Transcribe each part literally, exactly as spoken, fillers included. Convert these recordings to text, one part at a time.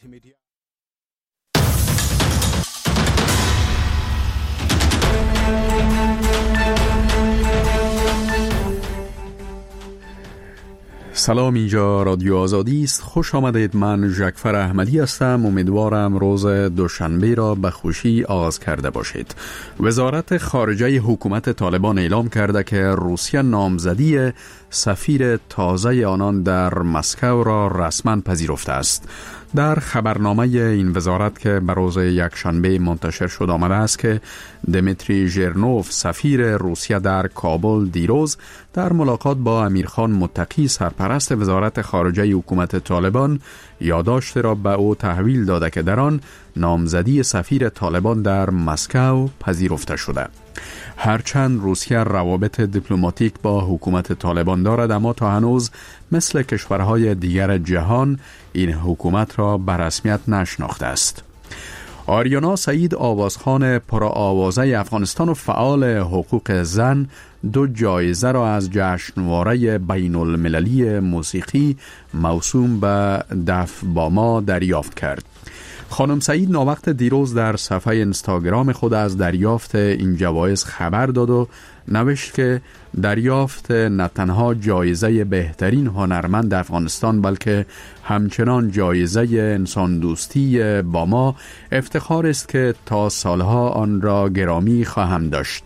سلام، اینجا رادیو آزادی است. خوش آمدید. من ژکفر احمدی هستم. امیدوارم روز دوشنبه را به خوشی آغاز کرده باشید. وزارت خارجه حکومت طالبان اعلام کرده که روسیه نامزدی سفیر تازه آنان در مسکو را رسما پذیرفته است. در خبرنامه این وزارت که به روز یکشنبه منتشر شد آمده است که دمیتری ژرنوف سفیر روسیه در کابل دیروز در ملاقات با امیرخان متقی سرپرست وزارت خارجه حکومت طالبان یادداشت را به او تحویل داده که در آن نامزدی سفیر طالبان در مسکو پذیرفته شده. هرچند روسیه روابط دیپلماتیک با حکومت طالبان دارد، اما تا هنوز مثل کشورهای دیگر جهان این حکومت را به رسمیت نشناخته است. آریانا سعید آوازخوان پرآوازه افغانستان و فعال حقوق زن دو جایزه را از جشنواره بین المللی موسیقی موسوم به دف باما دریافت کرد. خانم سعید ناوقت دیروز در صفحه اینستاگرام خود از دریافت این جوایز خبر داد و نوشت که دریافت نه تنها جایزه بهترین هنرمند افغانستان بلکه همچنان جایزه انسان دوستی باما افتخار است که تا سالها آن را گرامی خواهم داشت.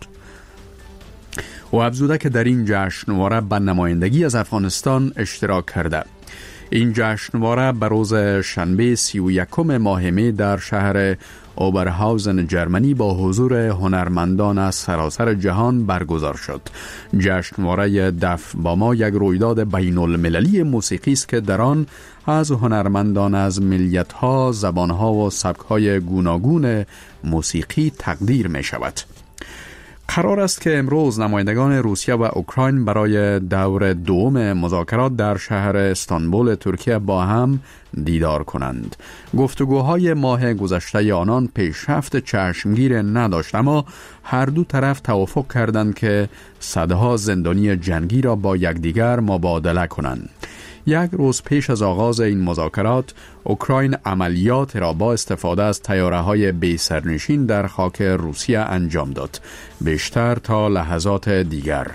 و افزوده که در این جشنواره به نمایندگی از افغانستان اشتراک کرده. این جشنواره به روز شنبه سی و یکم ماه می در شهر اوبرهاوزن جرمنی با حضور هنرمندان از سراسر جهان برگزار شد. جشنواره دف باما یک رویداد بین المللی موسیقی است که در آن از هنرمندان از ملیت‌ها، زبان‌ها و سبک‌های گوناگون موسیقی تقدیر می شود. قرار است که امروز نمایندگان روسیه و اوکراین برای دور دوم مذاکرات در شهر استانبول ترکیه با هم دیدار کنند. گفتگوهای ماه گذشته آنان پیشرفت چشمگیر نداشت، اما هر دو طرف توافق کردند که صدها زندانی جنگی را با یکدیگر مبادله کنند. یک روز پیش از آغاز این مذاکرات، اوکراین عملیات را با استفاده از طیاره‌های بی سرنشین در خاک روسیه انجام داد. بیشتر تا لحظات دیگر.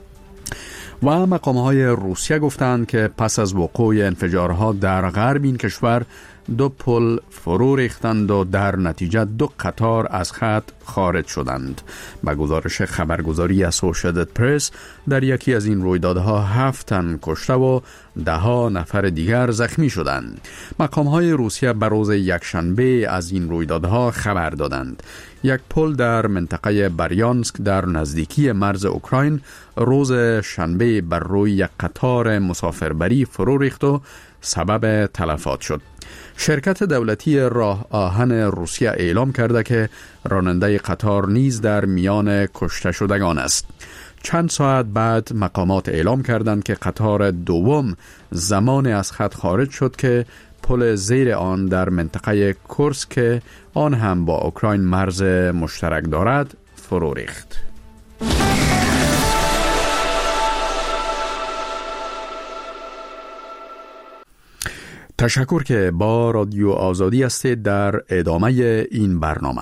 و مقام‌های روسیه گفتند که پس از وقوع انفجارها در غرب این کشور دو پل فرو ریختند و در نتیجه دو قطار از خط خارج شدند. به گزارش خبرگزاری اسوسییتد پرس در یکی از این رویدادها هفت تن کشته و ده ها نفر دیگر زخمی شدند. مقام‌های روسیه به روز یکشنبه از این رویدادها خبر دادند. یک پل در منطقه بریانسک در نزدیکی مرز اوکراین روز شنبه بر روی یک قطار مسافربری فرو ریخت و سبب تلفات شد. شرکت دولتی راه آهن روسیه اعلام کرده که راننده قطار نیز در میان کشته شدگان است. چند ساعت بعد مقامات اعلام کردند که قطار دوم زمان از خط خارج شد که پل زیر آن در منطقه کورسک آن هم با اوکراین مرز مشترک دارد فرو ریخت. تشکر که با رادیو آزادی هستید. در ادامه این برنامه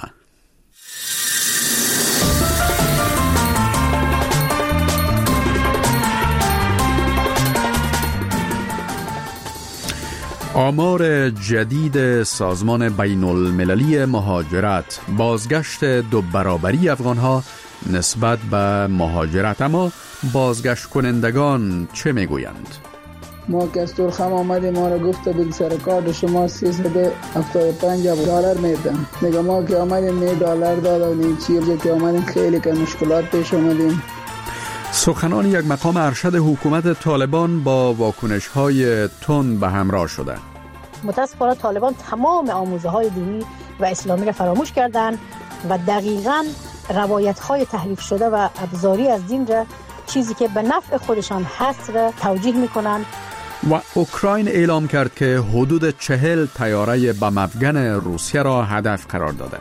آمار جدید سازمان بین المللی مهاجرت بازگشت دو برابری افغانها نسبت به مهاجرت. اما بازگشت کنندگان چه میگویند؟ ما که از ترخم آمدیم ما را گفته بود سر کارت شما سیصد و هفتاد و پنج دلار میدن. دیگه ما که آمدیم نه دلار دادیم، چیزی که آمدیم خیلی که مشکلات پیش آمدیم. سخنان یک مقام ارشد حکومت طالبان با واکنش‌های تند به همراه شده. متاسفانه طالبان تمام آموزه‌های دینی و اسلامی را فراموش کردند و دقیقاً روایت‌های تحریف شده و ابزاری از دین را، چیزی که به نفع خودشان هست، را توجیه می‌کنند. و اوکراین اعلام کرد که حدود چهل طیاره بم افغان روسیه را هدف قرار داده.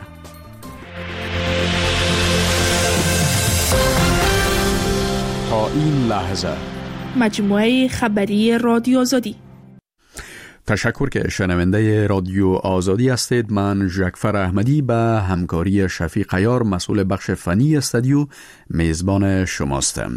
تا این لحظه مجموعه خبری رادیو آزادی. تشکر که شنونده رادیو آزادی هستید. من جعفر احمدی به همکاری شفیق عیار مسئول بخش فنی استودیو میزبان شماستم.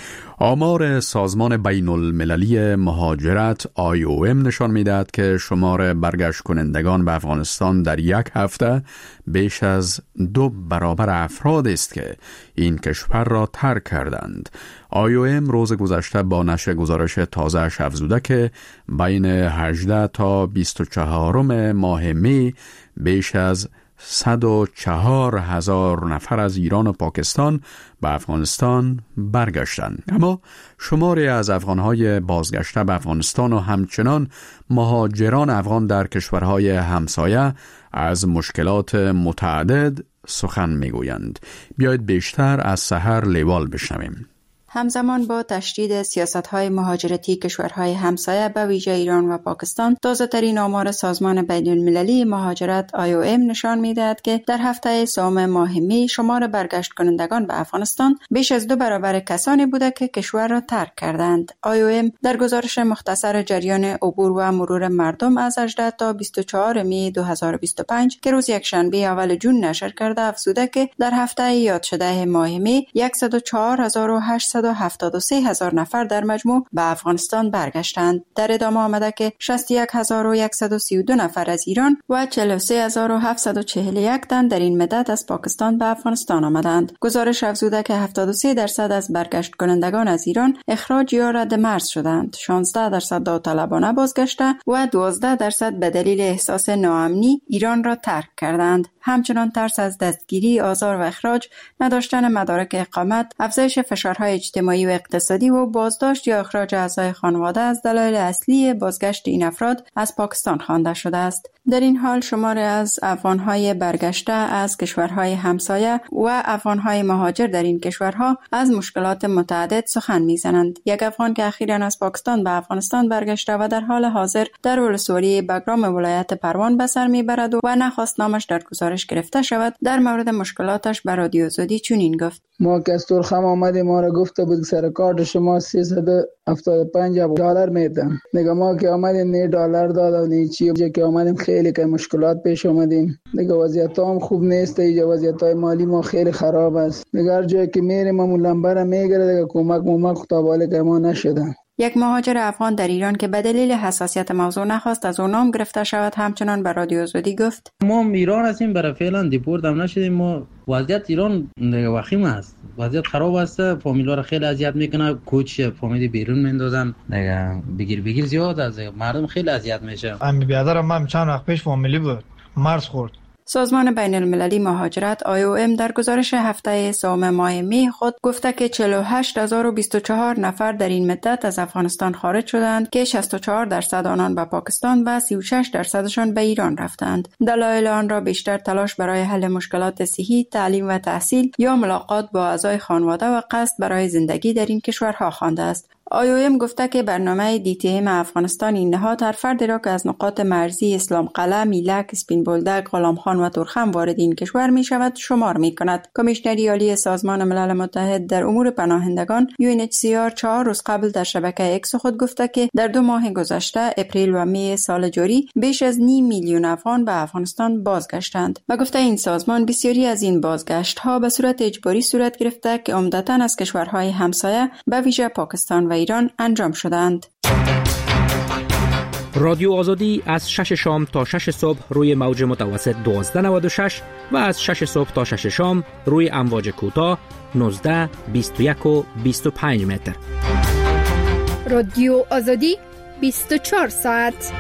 آمار سازمان بین المللی مهاجرت آی او ام نشان می‌دهد که شمار برگشت کنندگان به افغانستان در یک هفته بیش از دو برابر افراد است که این کشور را ترک کردند. آی او ام روز گذشته با نشر گزارش تازه‌اش افزوده که بین هجده تا بیست و چهار ماه می بیش از صد و چهار هزار نفر از ایران و پاکستان به افغانستان برگشتند. اما شماری از افغانهای بازگشته به افغانستان و همچنان مهاجران افغان در کشورهای همسایه از مشکلات متعدد سخن میگویند. بیایید بیشتر از سحر لیوال بشنویم. همزمان با تشدید سیاست‌های مهاجرتی کشورهای همسایه به ویژه ایران و پاکستان، تازه‌ترین آمار سازمان بین‌المللی مهاجرت آی او ام نشان می‌دهد که در هفته سوم ماه می شمار برگشت کنندگان به افغانستان بیش از دو برابر کسانی بوده که کشور را ترک کردند. آی او ام در گزارش مختصر جریان عبور و مرور مردم از هجده تا بیست و چهار می دو هزار و بیست و پنج که روز یکشنبه اول جون نشر کرده افزوده که در هفته یاد شده ماه می صد و چهار هزار و هشتصد و هفتاد و سه هزار نفر در مجموع به افغانستان برگشتند. در ادامه آمده که شصت و یک هزار و صد و سی و دو نفر از ایران و چهل و سه هزار و هفتصد و چهل و یک تن در این مدت از پاکستان به افغانستان آمدند. گزارش افزوده که هفتاد و سه درصد از برگشت کنندگان از ایران اخراج یا رد مرز شدند، شانزده درصد داوطلبانه بازگشته و دوازده درصد به دلیل احساس ناامنی ایران را ترک کردند. همچنان ترس از دستگیری، آزار و اخراج، نداشتن مدارک اقامت، افزایش فشارهای اجتماعی و اقتصادی و بازداشت یا اخراج اعضای خانواده از دلایل اصلی بازگشت این افراد از پاکستان خوانده شده است. در این حال شمار از افغانهای برگشته از کشورهای همسایه و افغانهای مهاجر در این کشورها از مشکلات متعدد سخن میزنند. یک افغان که اخیراً از پاکستان به افغانستان برگشته و در حال حاضر در ولسوالی بگرام ولایت پروان به سر میبرد و نخواست نامش در گزارش گرفته شود، در مورد مشکلاتش به رادیو آزادی چنین گفت: ما که از ترخم آمدیم ما را گفته بود سر کارت شما سیصد و هفتاد و پنج دلار میدن. دیگه ما که آمدیم نه دلار داد و نه چی که آمدیم خیلی که مشکلات پیش آمدیم. دیگه وضعیت هم خوب نیست، دیگه وضعیت های مالی ما خیلی خراب است. دیگه هر جایی که میریم ما لنبر میگیره، دیگه کمک ممک خدا باله که ما نشدن. یک مهاجر افغان در ایران که به دلیل حساسیت موضوع نخواست از او نام گرفته شود همچنان به رادیو آزادی گفت: ما ایران هستیم، برای فعلا دیپورت هم نشدیم. ما وضعیت ایران وخیم است، وضعیت خراب است، فامیلا را خیلی اذیت میکنه، کوچ فامیلی بیرون میندازن، دیگه بگیر بگیر زیاد است، مردم خیلی اذیت میشه. امی بیادرم من چند وقت پیش فامیلی بود مرز خورد. سازمان بین المللی مهاجرت آی او ام در گزارش هفته سوم ماه می خود گفته که چهل و هشت هزار و بیست و چهار نفر در این مدت از افغانستان خارج شدند که شصت و چهار درصد آنان به پاکستان و سی و شش درصدشان به ایران رفتند. دلایل آن را بیشتر تلاش برای حل مشکلات صحی، تعلیم و تحصیل یا ملاقات با اعضای خانواده و قصد برای زندگی در این کشورها خوانده است. آی او ام گفته که برنامه دی تی ام افغانستان این نهاد هر فردی را که از نقاط مرزی اسلام قلعه، میلک، اسپین بولدک، غلام خان و ترخم وارد این کشور می شود شمار می کند. کمیشنری عالی سازمان ملل متحد در امور پناهندگان یو ان اچ سی آر چهار روز قبل در شبکه اکس خود گفته که در دو ماه گذشته اپریل و می سال جاری بیش از نیم میلیون افغان به افغانستان بازگشتند. با گفته این سازمان بسیاری از این بازگشت ها به صورت اجباری صورت گرفته که عمدتاً از کشورهای همسایه به ویژه پاکستان و ایران انجام شدند. رادیو آزادی از شش شام تا شش صبح روی موج متوسط دوازده نود و شش و از شش صبح تا شش شام روی امواج کوتاه نوزده، بیست و یک و بیست و پنج متر. رادیو آزادی بیست و چهار ساعت.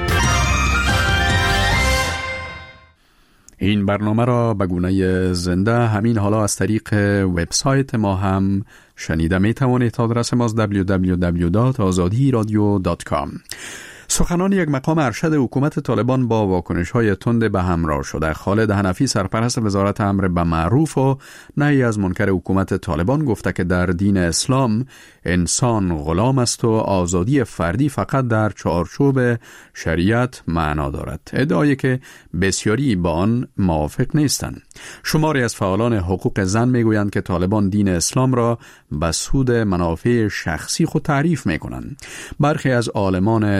این برنامه را به گونه زنده همین حالا از طریق وبسایت ما هم شنیده می توانید. آدرس ما دبلیو دبلیو دبلیو دات آزادی رادیو دات کام. سخنان یک مقام ارشد حکومت طالبان با واکنش‌های تند به همراه شده. خالد حنفی سرپرست وزارت امر به معروف و نهی از منکر حکومت طالبان گفته که در دین اسلام انسان غلام است و آزادی فردی فقط در چارچوب شریعت معنا دارد. ادعایی که بسیاری با آن موافق نیستند. شماری از فعالان حقوق زن میگویند که طالبان دین اسلام را به سود منافع شخصی خود تعریف میکنند. برخی از عالمان دین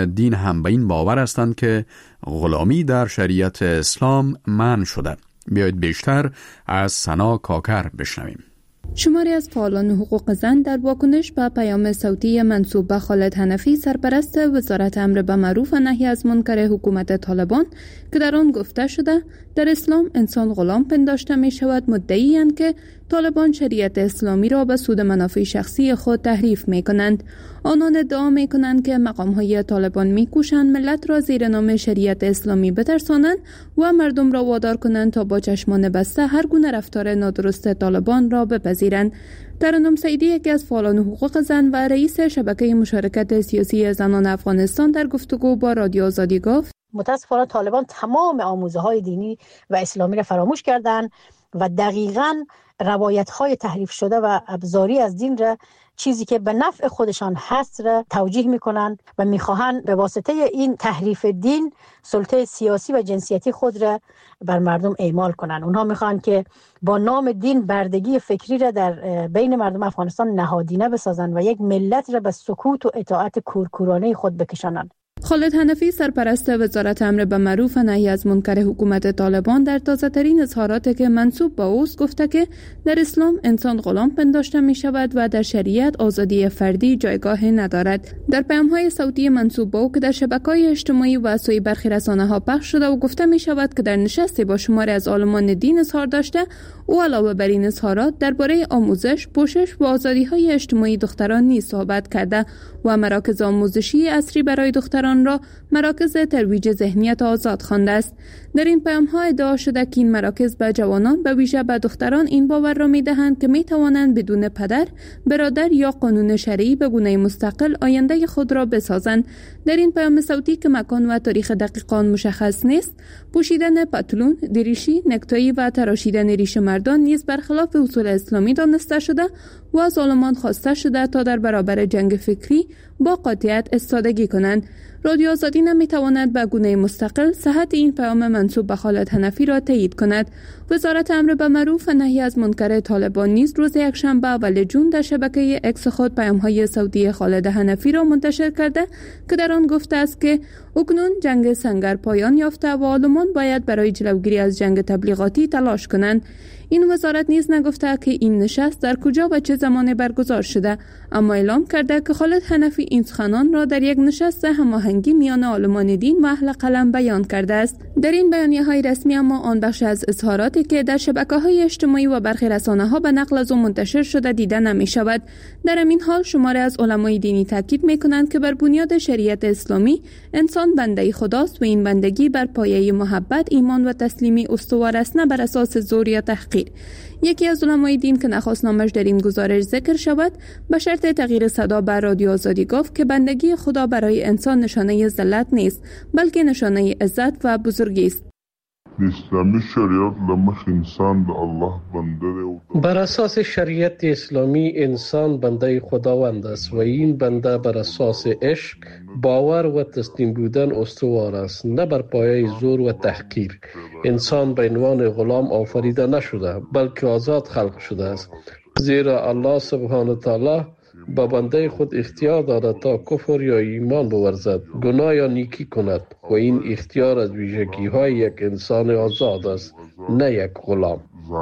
هم به این باور هستند که غلامی در شریعت اسلام منع شده. بیایید بیشتر از سنا کاکر بشنویم. شماری از فعالان حقوق زن در واکنش به پیام صوتی منسوب به خالد حنفی، سرپرست وزارت امر به معروف و نهی از منکر حکومت طالبان، که در آن گفته شده در اسلام انسان غلام پنداشته می شود، مدعی‌اند که طالبان شریعت اسلامی را به سود منافع شخصی خود تحریف می کنند. آنان ادعا می کنند که مقام‌های طالبان می کوشند ملت را زیر نام شریعت اسلامی بترسانند و مردم را وادار کنند تا با چشمان بسته هر گونه رفتار نادرست طالبان را بپذیرند. ترنم سعیدی، یکی از فعالان حقوق زن و رئیس شبکه مشارکت سیاسی زنان افغانستان، در گفتگو با رادیو آزادی گفت: متاسفانه طالبان تمام آموزه‌های دینی و اسلامی را فراموش کردند و دقیقاً روایت‌های تحریف شده و ابزاری از دین را، چیزی که به نفع خودشان هست، را توجیه می‌کنند و می‌خواهند به واسطه این تحریف دین سلطه سیاسی و جنسیتی خود را بر مردم اعمال کنند. اونها می‌خواهند که با نام دین بردگی فکری را در بین مردم افغانستان نهادینه بسازند و یک ملت را به سکوت و اطاعت کورکورانه خود بکشانند. خالد حنفی، سرپرست وزارت امر به معروف و نهی از منکر حکومت طالبان، در تازه‌ترین اظهاراتی که منسوب به اوست گفته که در اسلام انسان غلام پنداشته می شود و در شریعت آزادی فردی جایگاه ندارد. در پیام‌های صوتی منسوب به او که در شبکه‌های اجتماعی و سوی برخی رسانه‌ها پخش شده و گفته می شود که در نشستی با شماری از عالمان دین اظهار داشته، او علاوه بر این اظهارات درباره آموزش، پوشش و آزادی‌های اجتماعی دختران نیز صحبت کرده و مراکز آموزشی عصری برای دختران را مراکز ترویج ذهنیت آزاد خوانده است. در این پیام‌ها ادعا شده که این مراکز به جوانان، به ویژه به دختران، این باور را می‌دهند که می‌توانند بدون پدر، برادر یا قانون شرعی به گونه مستقل آینده خود را بسازند. در این پیام صوتی که مکان و تاریخ دقیق آن مشخص نیست، پوشیدن پتلون، دریشی، نکتایی و تراشیدن ریش مردان نیز برخلاف اصول اسلامی دانسته شده و از عالمان خواسته شده تا در برابر جنگ فکری با قاطعیت استادگی کنند. رادیو آزادی نمیتواند به گونه مستقل صحت این پیام منسوب به خالد حنفی را تایید کند. وزارت امر به معروف و نهی از منکر طالبان نیز روز یکشنبه اول جون در شبکه اکس خود پیام‌های صوتی خالد حنفی را منتشر کرده که در آن گفته است که اکنون جنگ سنگر پایان یافته و عالمان باید برای جلوگیری از جنگ تبلیغاتی تلاش کنند. این وزارت نیز نگفته که این نشست در کجا و چه زمان برگزار شده، اما اعلام کرده که خالد حنفی این سخنان را در یک نشست هماهنگی میان عالمان دین و اهل قلم بیان کرده است. در این بیانیه‌های رسمی اما آن بخش از اظهاراتی که در شبکه‌های اجتماعی و برخی رسانه‌ها به نقل از او منتشر شده دیده نمی‌شود. در این حال شماری از علمای دینی تاکید می‌کنند که بر بنیاد شریعت اسلامی انسان بنده خداست و این بندگی بر پایه محبت، ایمان و تسلیمی استوار است، نه بر اساس زور یا تحقیر. یکی از علمای دین که نخواست نامش در این گزارش ذکر شود، به شرط تغییر صدا بر رادیو آزادی گفت که بندگی خدا برای انسان نشانه ذلت نیست، بلکه نشانه عزت و بزرگی است. اسلامی شریعت لمخ انسان به الله بنده ده. بر اساس شریعت اسلامی انسان بنده خداوند است و این بنده بر اساس عشق، باور و تسلیم بودن استوار است، نه بر پایه زور و تحقیر. انسان به عنوان غلام آفریده نشده، بلکه آزاد خلق شده است، زیرا الله سبحانه تعالی با بنده خود اختیار دارد تا کفر یا ایمان بورزد، گناه یا نیکی کند و این اختیار از ویژگی های یک انسان آزاد است، نه یک غلام.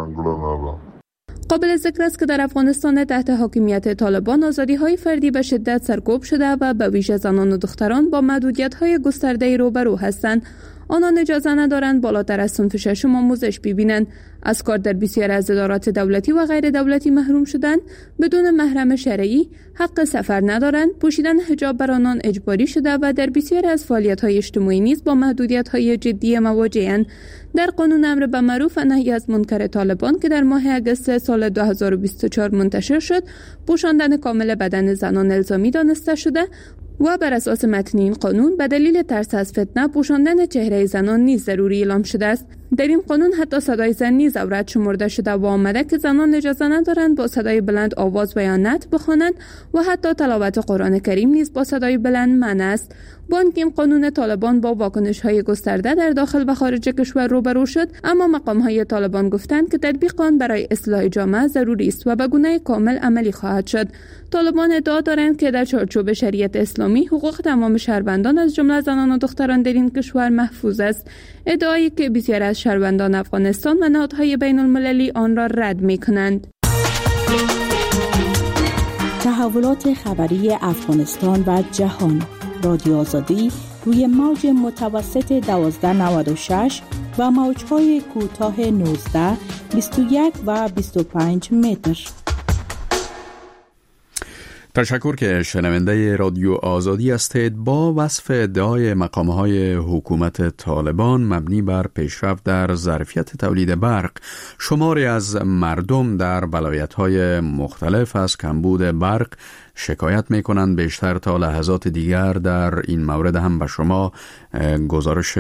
قابل ذکر است که در افغانستان تحت حاکمیت طالبان آزادی‌های فردی به شدت سرکوب شده و به ویژه زنان و دختران با محدودیت‌های گسترده روبرو هستند. آنان اجازه ندارند بالاتر از صنف ششم آموزش ببینند، از کار در بسیار از ادارات دولتی و غیر دولتی محروم شدند، بدون محرم شرعی، حق سفر ندارند، پوشیدن حجاب بر آنان اجباری شده و در بسیار از فعالیت‌های اجتماعی نیز با محدودیت‌های جدی مواجه‌اند. در قانون امر به معروف و نهی از منکر طالبان که در ماه اگست سال دو هزار و بیست و چهار منتشر شد، پوشاندن کامل بدن زنان الزامی دانسته شده و بر اساس متن این قانون به دلیل ترس از فتنه پوشاندن چهره زنان نیز ضروری اعلام شده است. در این قانون حتی صدای زن نیز عورت شمرده شده و آمده که زنان اجازه ندارند با صدای بلند آواز و یا نعت بخوانند و حتی تلاوت قرآن کریم نیز با صدای بلند منع است. با اینکه این قانون طالبان با واکنش‌های گسترده در داخل و خارج کشور روبرو شد، اما مقام‌های طالبان گفتند که تطبیق آن برای اصلاح جامعه ضروری است و به گونه کامل عملی خواهد شد. طالبان ادعا دارند که در چارچوب شریعت اسلامی حقوق تمام شهروندان از جمله زنان و دختران در این کشور محفوظ است. ادعایی که بسیار از شهروندان افغانستان و نهادهای بین المللی آن را رد می‌کنند. تحولات خبری افغانستان و جهان. رادیو آزادی روی موج متوسط دوازده نود و شش و موج‌های کوتاه نوزده، بیست و یک و بیست و پنج متر. تشکر که شنونده رادیو آزادی هستید. با وصف ادعای مقام‌های حکومت طالبان مبنی بر پیشرفت در ظرفیت تولید برق، شماری از مردم در ولایت‌های مختلف از کمبود برق شکایت می‌کنند. بیشتر تا لحظات دیگر در این مورد هم به شما گزارش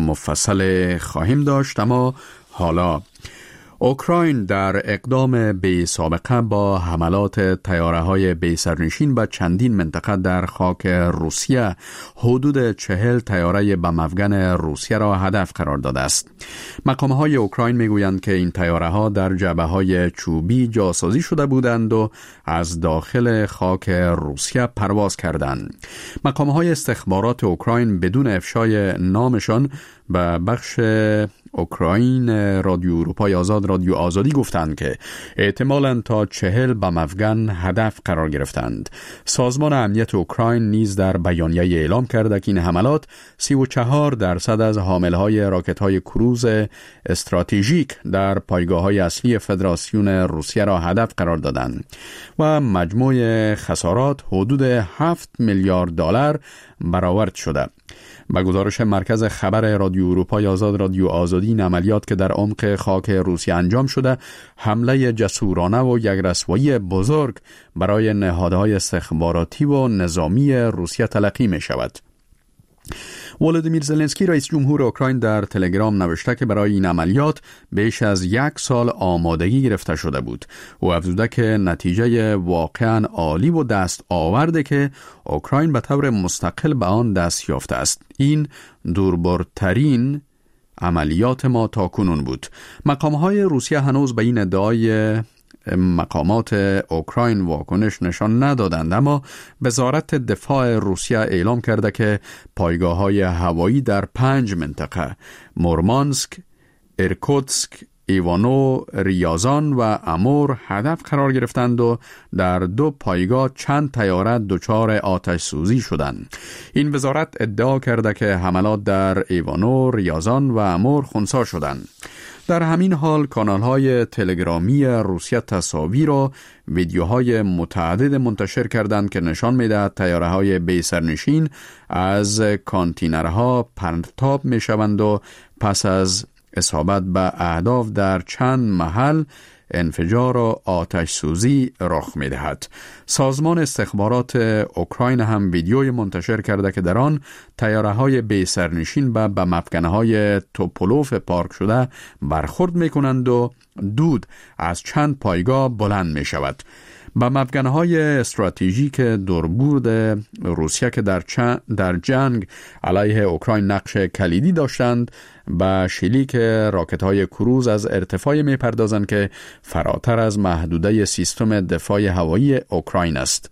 مفصل خواهیم داشت. اما حالا اوکراین در اقدام بی سابقه با حملات تیاره‌های بی سرنشین به چندین منطقه در خاک روسیه حدود چهل تیاره بم افغان روسیه را هدف قرار داده است. مقام‌های اوکراین میگویند که این تیاره‌ها در جبهه‌های چوبی جاسازی شده بودند و از داخل خاک روسیه پرواز کردند. مقام‌های استخبارات اوکراین بدون افشای نامشان به بخش اوکراین رادیو اروپای آزاد رادیو آزادی گفتند که احتمالاً تا چهل بم افغان هدف قرار گرفتند. سازمان امنیت اوکراین نیز در بیانیه اعلام کرده که این حملات سی و چهار درصد از حاملهای راکت‌های کروز استراتژیک در پایگاه‌های اصلی فدراسیون روسیه را هدف قرار دادند و مجموع خسارات حدود هفت میلیارد دلار برآورد شده. با گزارش مرکز خبر رادیو اروپای آزاد رادیو آزادی، این عملیات که در عمق خاک روسیه انجام شده حمله جسورانه و یک رسوایی بزرگ برای نهادهای استخباراتی و نظامی روسیه تلقی می شود. ولودیمیر زلنسکی رئیس جمهور اوکراین در تلگرام نوشته که برای این عملیات بیش از یک سال آمادگی گرفته شده بود. او افزوده که نتیجه واقعا عالی و دست آورده که اوکراین به طور مستقل به آن دست یافته است. این دوربرترین عملیات ما تا کنون بود. مقام‌های روسیه هنوز به این ادعای مقامات اوکراین واکنش نشان ندادند، اما وزارت دفاع روسیه اعلام کرده که پایگاه‌های هوایی در پنج منطقه مورمانسک، ایرکوتسک، ایوانو، ریازان و امور هدف قرار گرفتند و در دو پایگاه چند تیاره دچار آتش سوزی شدند. این وزارت ادعا کرده که حملات در ایوانو، ریازان و امور خنثی شدند. در همین حال کانال‌های تلگرامی روسیه تصاویر و ویدیوهای متعدد منتشر کردند که نشان می‌دهد تیاره‌های بی سرنشین از کانتینرها پرتاب می‌شوند و پس از اصابت به اهداف در چند محل انفجار و آتش سوزی رخ می‌دهد. سازمان استخبارات اوکراین هم ویدیوی منتشر کرده که در آن تیاره‌های بی سرنشین به بم‌افکن‌های توپولوف پارک شده برخورد می‌کنند و دود از چند پایگاه بلند می‌شود. بم‌افکن‌های استراتژیک دوربرد روسیه که در, در جنگ علیه اوکراین نقش کلیدی داشتند با شلیک راکت‌های کروز از ارتفاع می‌پردازند که فراتر از محدوده سیستم دفاع هوایی اوکراین است.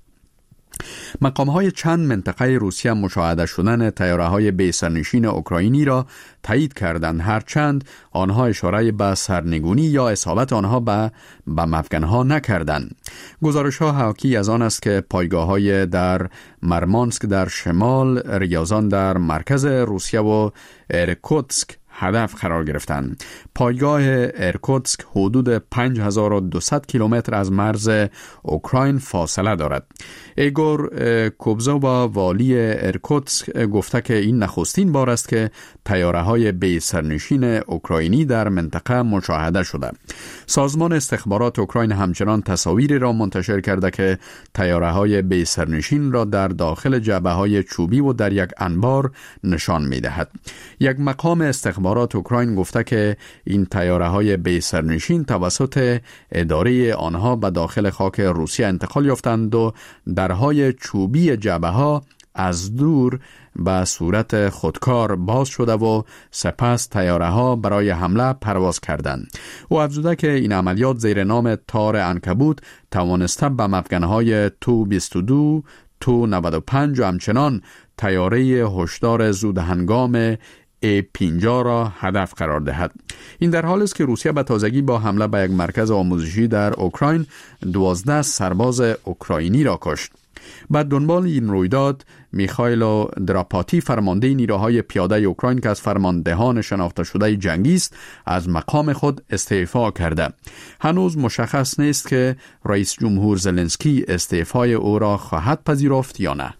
مقام‌های چند منطقه روسیه مشاهده شدن تیاره‌های بی سرنشین اوکراینی را تایید کردند، هرچند آنها اشاره به سرنگونی یا اصابت آنها به بم‌افکن‌ها نکردند. گزارش‌ها حاکی از آن است که پایگاه‌های در مرمانسک در شمال، ریازان در مرکز روسیه و ایرکوتسک هدف قرار گرفتند. پایگاه ایرکوتسک حدود پنج هزار و دویست کیلومتر از مرز اوکراین فاصله دارد. ایگور کوبزووا والی ایرکوتسک گفته که این نخستین بار است که تیاره‌های بی سرنشین اوکراینی در منطقه مشاهده شده. سازمان استخبارات اوکراین همچنان تصاویری را منتشر کرده که تیاره‌های بی سرنشین را در داخل جبهه‌های چوبی و در یک انبار نشان می‌دهد. یک مقام استخبارات اخبارات اوکراین گفته که این طیاره های بی سرنشین توسط اداره آنها به داخل خاک روسیه انتقال یافتند و درهای چوبی جبهه ها از دور به صورت خودکار باز شده و سپس طیاره ها برای حمله پرواز کردند. او افزوده که این عملیات زیر نام تار عنکبوت توانسته به مفگنهای تو بیست و دو، تو نود و پنج و همچنان طیاره هشدار زود هنگام ای پنجاه را هدف قرار دهد. این در حالی است که روسیه به تازگی با حمله به یک مرکز آموزشی در اوکراین دوازده سرباز اوکراینی را کشت. بعد دنبال این رویداد میخائیل دراپاتی فرمانده نیروهای پیاده اوکراین که از فرماندهان شناخته شده جنگی است از مقام خود استعفا کرده. هنوز مشخص نیست که رئیس جمهور زلنسکی استعفای او را خواهد پذیرفت یا نه.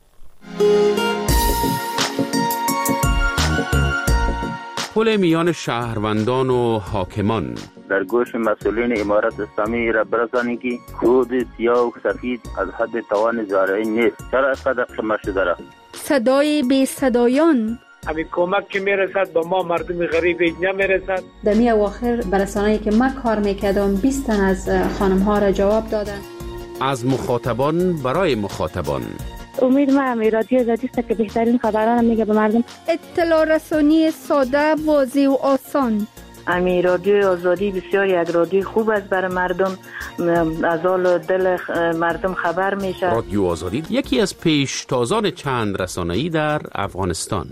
پل میان شهروندان و حاکمان در گوش مسئولین امارت اسلامی را برسانی که کود سیاه و سفید از حد توان زارعی نیست. چرا اینقدر خمه شده را؟ صدای بی صدایان همین کمک که میرسد با ما مردم غریب نمیرسد. در می اواخر برسانه‌ای که من کار میکردم بیست تن از خانم ها را جواب دادن. از مخاطبان برای مخاطبان. امید ما امی رادیو آزادی است که بهترین خبران میگه به مردم. اطلاع رسانی ساده، واضح و آسان. امی رادیو آزادی بسیار یک رادیو خوب است برای مردم، از حال دل مردم خبر میشه. رادیو آزادی یکی از پیشتازان چند رسانه‌ای در افغانستان.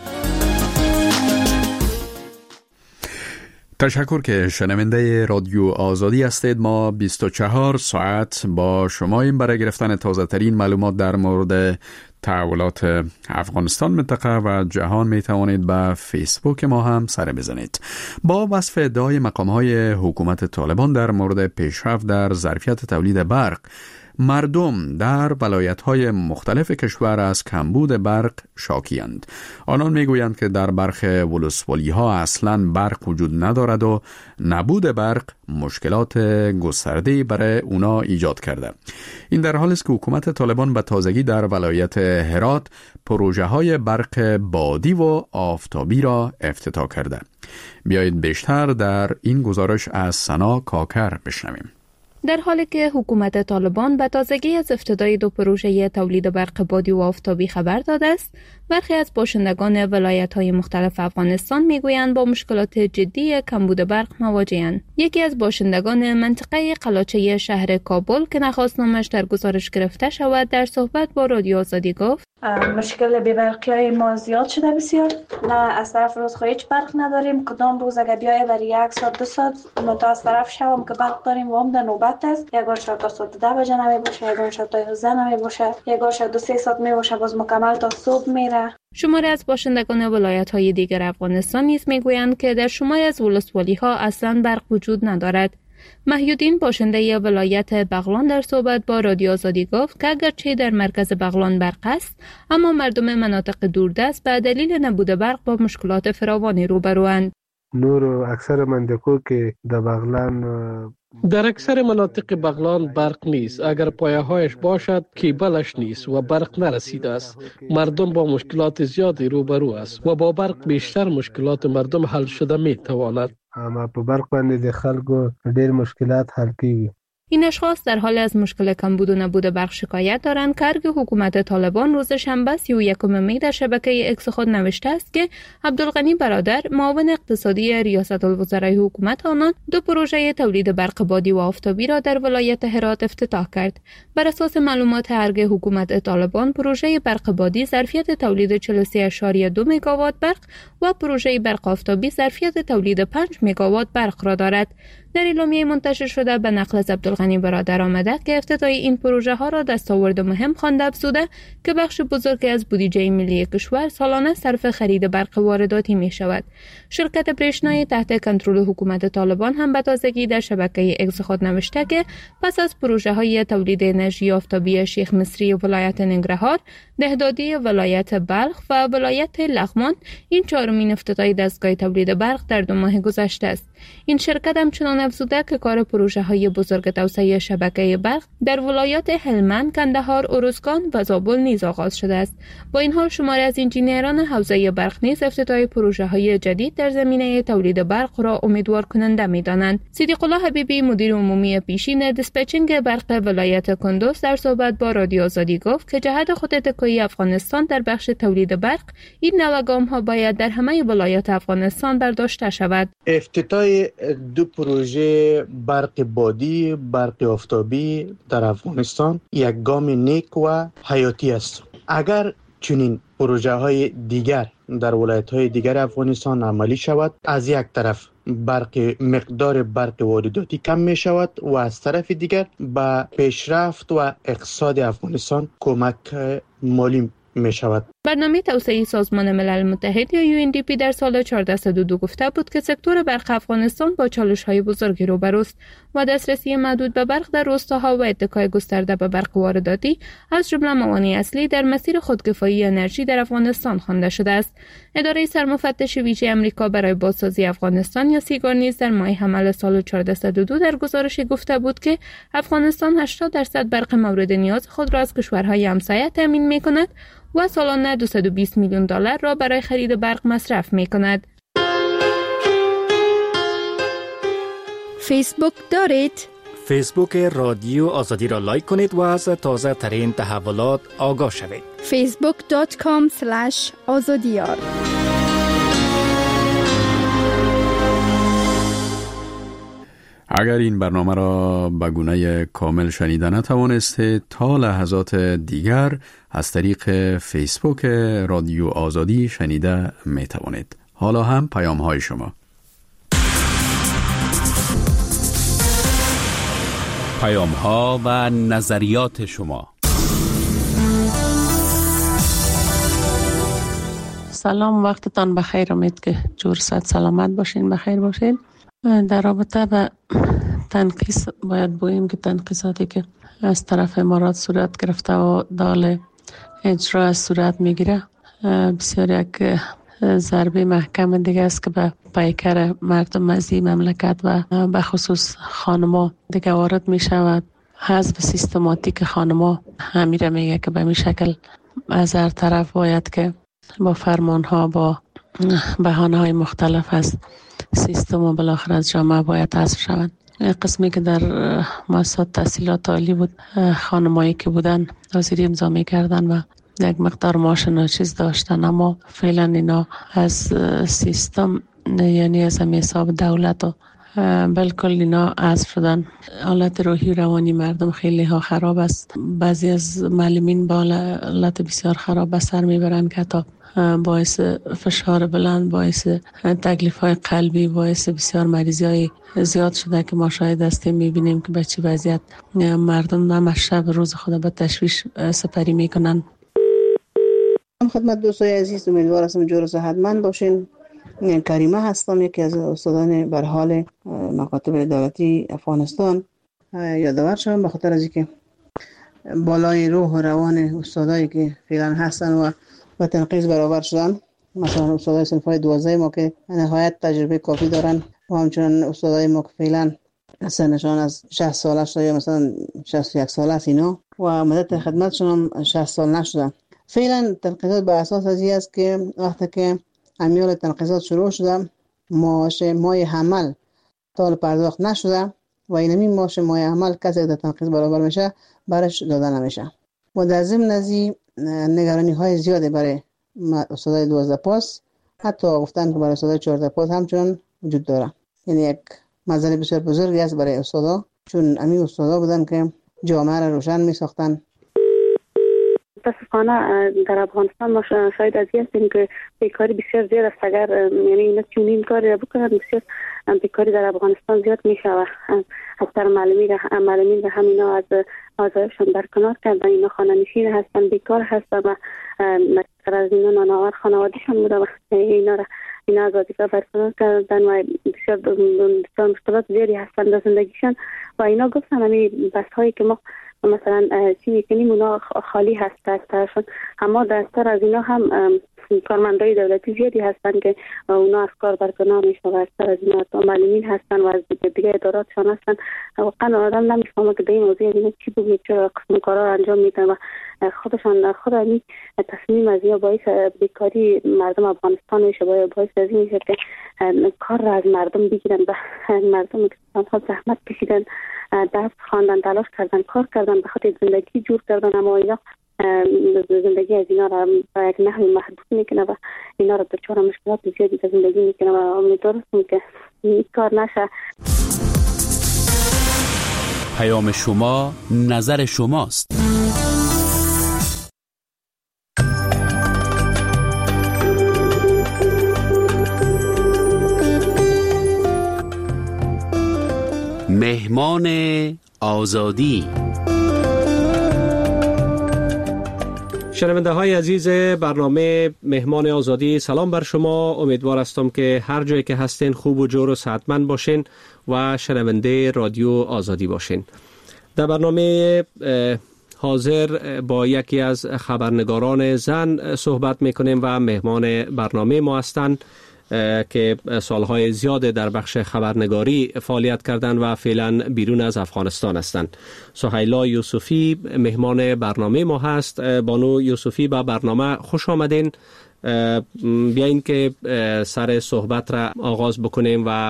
تشکر که شنونده رادیو آزادی هستید. ما بیست و چهار ساعت با شماییم برای گرفتن تازه ترین معلومات در مورد تحولات افغانستان، منطقه و جهان. می توانید به فیسبوک ما هم سر بزنید. با وصف ادعای مقام‌های حکومت طالبان در مورد پیشرفت در ظرفیت تولید برق، مردم در ولایت‌های مختلف کشور از کمبود برق شاکی‌اند. آنان می‌گویند که در برخی ولسوالی‌ها اصلاً برق وجود ندارد و نبود برق مشکلات گسترده‌ای برای اونا ایجاد کرده. این در حالی است که حکومت طالبان به تازگی در ولایت هرات پروژه‌های برق بادی و آفتابی را افتتاح کرده. بیایید بیشتر در این گزارش از سنا کاکر بشنویم. در حالی که حکومت طالبان به تازگی از افتتاح دو پروژه تولید برق بادی و آفتابی خبر داده است، برخی از باشندگان ولایت‌های مختلف افغانستان میگویند با مشکلات جدی کمبود برق مواجه‌اند. یکی از باشندگان منطقه قلاچه شهر کابل که نخواست نامش در گزارش گرفته شود، در صحبت با رادیو آزادی گفت: مشکل بی‌برقی‌های ما زیاد شده بسیار. نه از طرف روزخواه هیچ برق نداریم. کدام روز اگه بیایه برای یک ساعت دو ساعت تا از طرف شبم که برق داریم و هم در نوبت است. یک بار شاید تا ساعت ده بجه نمی باشه، یک بار شاید تا یازده نمی باشه، یک بار شاید دو سه ساعت می باشه، باز مکمل تا صبح میره. شماری از باشندگان ولایت‌های دیگر افغانستان نیز میگویند که در شماری از ولسوالی‌ها اصلاً برق وجود ندارد. محیودین باشنده ولایت بغلان در صحبت با رادیو آزادی گفت که اگرچه در مرکز بغلان برق است، اما مردم مناطق دوردست به دلیل نبود برق با مشکلات فراوانی روبروند. نور اکثر مناطق که در بغلان در اکثر مناطق بغلان برق نیست. اگر پایه‌هایش باشد کیبلش نیست و برق نرسیده است. مردم با مشکلات زیادی روبرو است و با برق بیشتر مشکلات مردم حل شده می تواند. اما په برق باندې د خلکو ډېر مشکلات حل کیږي. این اشخاص در حال از مشکل کمبود و نبود برق شکایت دارند که ارگ حکومت طالبان روز شنبه سی و یکم می در شبکه اکس خود نوشته است که عبدالغنی برادر معاون اقتصادی ریاست الوزرای حکومت آنان دو پروژه تولید برق بادی و آفتابی را در ولایت هرات افتتاح کرد. بر اساس معلومات ارگ حکومت طالبان، پروژه برق بادی ظرفیت تولید چهل و سه اشاریه دو مگاوات برق و پروژه برق آفتابی ظرفیت تولید پنج مگاوات برق را دارد. در اعلامیه منتشر شده به نقل از عبدالغنی برادر آمده که افتتاح این پروژه ها را دستاورد مهم خوانده افزوده که بخش بزرگی از بودجه ملی کشور سالانه صرف خرید برق وارداتی می شود. شرکت برشنایی تحت کنترل حکومت طالبان هم به تازگی در شبکه اکس خود نوشته که پس از پروژه های تولید انرژی آفتابی شیخ مصری ولایت ننگرهار، دهدادی ولایت بلخ و ولایت لغمان، این چهارمین افتتاح دستگاه تولید برق در دو ماه گذشته است. این شرکت همچنان افزوده که کار پروژه های بزرگ تولید توسعه شبکه برق در ولایات هلمند، کندهار، ارزگان و زابل نیز آغاز شده است. با این حال شماری از انجینران حوزه برق نیز افتتاح پروژه‌های جدید در زمینه تولید برق را امیدوار کننده می‌دانند. صدیق الله حبیبی مدیر عمومی پیشین دیسپچینگ برق ولایت کندوز در صحبت با رادیو آزادی گفت که جهت خود اتکایی افغانستان در بخش تولید برق این نوع گام‌ها باید در همه ولایات افغانستان برداشته شود. افتتاح دو پروژه برق بادی، برق آفتابی در افغانستان یک گام نیک و حیاتی است. اگر چنین پروژه های دیگر در ولایت های دیگر افغانستان عملی شود، از یک طرف برق مقدار برق وارداتی کم می شود و از طرف دیگر به پیشرفت و اقتصاد افغانستان کمک مالی می شود. برنامه توسعه سازمان ملل متحد یا یو ان دی پی در سال چهارده صد و دو گفته بود که سکتور برق افغانستان با چالش‌های بزرگی روبروست و دسترسی محدود به برق در روستاها و اتکای گسترده به برق وارداتی از جمله موانع اصلی در مسیر خودکفایی انرژی در افغانستان خوانده شده است. اداره سرمفتش ویژه آمریکا برای بازسازی افغانستان یا سیگار نیز در ماه حمل سال چهارده صد و دو در گزارشی گفته بود که افغانستان هشتاد درصد برق مورد نیاز خود را از کشورهای همسایه تامین می‌کند و سالانه دویست و بیست میلیون دلار را برای خرید برق مصرف می کند. فیسبوک دارید؟ فیسبوک رادیو آزادی را لایک کنید و از تازه ترین تحولات آگاه شوید. فیسبوک دات کام اسلش آزادیار. اگر این برنامه را به گونه کامل شنیده نتوانستید، تا لحظات دیگر از طریق فیسبوک رادیو آزادی شنیده می توانید. حالا هم پیام های شما. پیام ها و نظریات شما. سلام، وقتتان بخیر. امید که جور صد سلامت باشین، بخیر باشین. در رابطه به تنقیص باید بگوییم که تنقیصاتی که از طرف امارات صورت گرفته و دال اجرا صورت میگیره بسیار یک ضربه محکم دیگه است که به پیکر مردم از این مملکت و به خصوص خانما دیگه وارد می شود. حذف سیستماتیک خانما همیره میگه که به می شکل از هر طرف باید که با فرمان ها با بهانه های مختلف از سیستم و بالاخره از جامعه باید حذف شوند. قسمی که در مؤسسات تحصیلات عالی بود، خانمایی که بودن حاضری امضا می‌کردن و یک مقدار معاش ناچیز داشتن، اما فعلا اینا از سیستم یعنی از حساب دولت و بالکل اینا حذف شدن. حالت روحی روانی مردم خیلی ها خراب است. بعضی از معلمین با حالت بسیار خراب به سر میبرن که تا باعث فشار بلند، باعث تکلیف های قلبی، باعث بسیار مریضی های زیاد شده که ما شاید هستیم. میبینیم که به چه وضعیت مردم هم شب روز خود به تشویش سپری میکنن. خدمت دوستای عزیز، امیدوار هستم جور و صحتمند باشین. کریمه هستم، یکی از استادان بر حال مکاتب دولتی افغانستان. یادآور شدم به خاطر از اینکه بالای روح و روان استادایی که فعلا هستن و با تنقیص برابر شدن، مثلا استادای صنفای دوازده ما که نهایت تجربه کافی دارن و همچنان استادای ما که فعلا سنشان از شصت ساله شده یا مثلا شصت و یک ساله است اینا و مدت خدمتشون هم شصت سال نشده. فعلا تنقیصات به اساس از این است که وقتی که امیال تنقیصات شروع شده، معاش مای حمل تا پرداخت نشده و اینمی معاش مای حمل کسی که تنقیص برابر میشه برش داده نمیشه و در ضمن از این نگرانی های زیاده برای استادای دوازده پاس، حتی گفتن که برای استادای چهارده پاس همچنان وجود داره. یعنی یک مسئله بسیار بزرگی است برای استادا، چون همین استادا بودن که جامعه را روشن می ساختن. متاسفانه در افغانستان ما شاید از این هستیم که بیکاری بسیار زیاد است. اگر یعنی اینا چنین کاری را بکنن، بسیار بیکاری در افغانستان زیاد می شود. اکثر معلمین را معلمین را همینا از آزایشان برکنار کردن. اینا خانه‌نشین هستن، بیکار هستن و از اینا نانآور خانواده‌شان بوده و اینا را اینا از وظیفه برکنار کردن و بسیار بسیار مشکلات زیادی هستن در زندگیشان و اینا گفتن همین بحث هایی که ما مثلا چی کنیم اونا خالی هست دستشون، اما دستر از اینا هم کارمندای دولتی زیادی هستن که اونا از کار برکنار میشن و از سر از اینا معلمین هستن و از دیگه اداراتشان هستن. واقعا آدم نمیفهمه که به این موضوع اینا چی بگید، چرا قسم کارا انجام میدن و خودشان خود این تصمیم از یا باعث بیکاری مردم افغانستان میشه، باعث از این میشه که کار را از مردم بگیرن و مردم که آنها زحمت کشیدن، درس خواندن، تلاش کردن، کار کردن، به خاطر زندگی جور کردن، اما اینا زندگی از اینا را به یک نحوی محدود میکنه و اینا را دچار مشکلات زیادی در زندگی میکنه و امیدوارم که این کار نشه. پیام شما نظر شماست. مهمان آزادی. شنونده های عزیز برنامه مهمان آزادی، سلام بر شما. امیدوار هستم که هر جایی که هستین خوب و جور و صحتمند باشین و شنونده رادیو آزادی باشین. در برنامه حاضر با یکی از خبرنگاران زن صحبت میکنیم و مهمان برنامه ما هستند که سالهای زیاد در بخش خبرنگاری فعالیت کردند و فعلا بیرون از افغانستان هستند. سهیلا یوسفی مهمان برنامه ما هست. بانو یوسفی با برنامه خوش آمدین. بیاین که سر صحبت را آغاز بکنیم و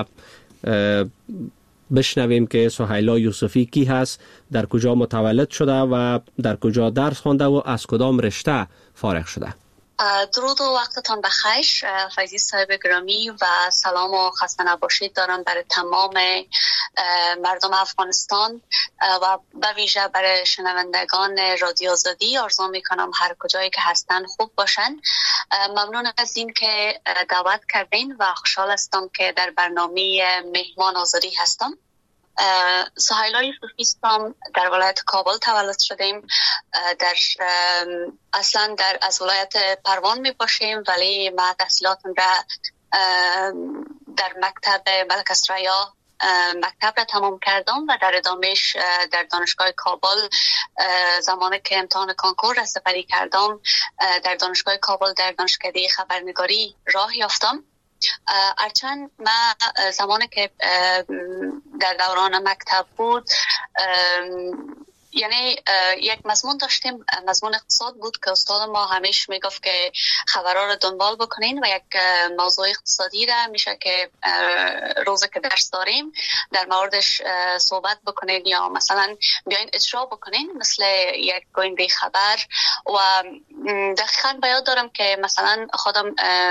بشنویم که سهیلا یوسفی کی هست، در کجا متولد شده و در کجا درس خوانده و از کدام رشته فارغ شده. درود و وقتتان بخیر فیضی صاحب گرامی و سلام و خسته نباشید دارم برای تمام مردم افغانستان و به ویژه برای شنوندگان رادیو آزادی. آرزو میکنم هر کجایی که هستن خوب باشن. ممنون از این که دعوت کردین و خوشحال هستم که در برنامه مهمان آزادی هستم. سهیلا یوسفی هستم، در ولایت کابل تولد شدیم. در اصلا در از ولایت پروان می باشیم، ولی ما تحصیلاتم را در مکتب ملک اسریا مکتب را تمام کردم و در ادامهش در دانشگاه کابل زمانی که امتحان کنکور را سپری کردم در دانشگاه کابل در دانشکده خبرنگاری راه یافتم. هرچند ما زمانی که در دوران مکتب بود یعنی یک مضمون داشتیم، مضمون اقتصاد بود که استاد ما همیشه میگفت که خبرها رو دنبال بکنین و یک موضوع اقتصادی را میشه که روزی که درس داریم در موردش صحبت بکنین یا مثلا بیاین اجرا بکنین مثل یک گوینده خبر. و دقیقاً به یاد دارم که مثلا خودم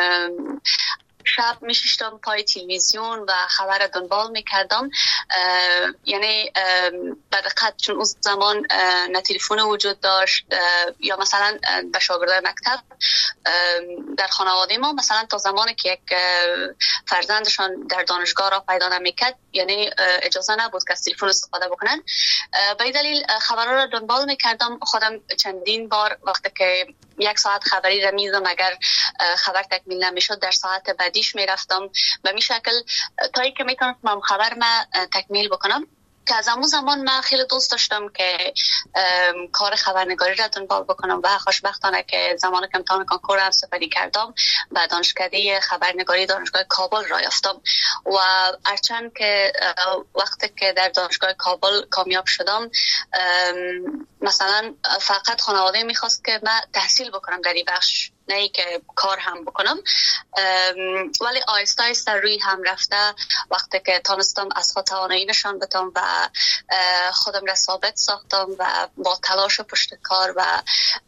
شب میشیشتم پای تلویزیون و خبر دنبال میکردم، یعنی به دقت چون اون زمان نه تلفن وجود داشت یا مثلا به شاگردای مکتب در خانواده ما مثلا تا زمانی که یک فرزندشان در دانشگاه را پیدا نمیکرد یعنی اجازه نبود که از تلفن استفاده بکنن. به این دلیل خبرها را دنبال میکردم. خودم چندین بار وقتی که یک ساعت خبری را میزم اگر خبر تکمیل نمیشد در ساعت بعدیش میرفتم به می شکل تا ای که میتونستم خبر ما تکمیل بکنم. که از همون زمان من خیلی دوست داشتم که کار خبرنگاری را دنبال بکنم و خوشبختانه که زمانی که امتحان کنکور هم سپری کردم و دانشکده خبرنگاری دانشگاه کابل را یافتم. و هرچند که وقتی که در دانشگاه کابل کامیاب شدم مثلا فقط خانواده میخواست که من تحصیل بکنم در این بخش، نه ای که کار هم بکنم، ولی آیسته آیسته روی هم رفته وقتی که تانستم از خود توانایی نشان بدم و خودم را ثابت ساختم و با تلاش و پشت کار و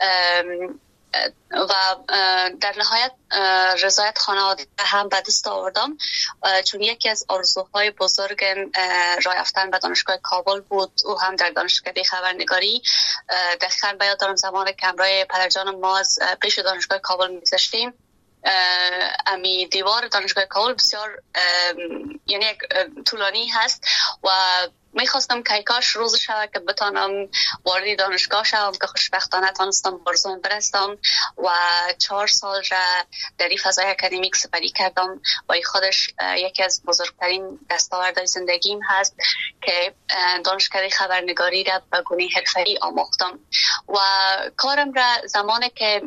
و در نهایت رضایت خانواده هم به دست آوردم، چون یکی از آرزوهای بزرگ راه یافتن به دانشگاه کابل بود او هم در دانشکده خبرنگاری. دقیقاً به یاد دارم زمانی که همراه پدرجانم ما از پیش دانشگاه کابل می‌گذشتیم، امی دیوار دانشگاه کابل بسیار یعنی طولانی هست و میخواستم که کاش روز شود که بتانم وارد دانشگاه شوم که خوشبختانه تانستم برزون برستم و چهار سال را در این فضای اکادمیک سپری کردم و این خودش یکی از بزرگترین دستاوردهای زندگیم هست که دانشکده خبرنگاری را به گونه حرفه‌ای آموختم و کارم را زمانی که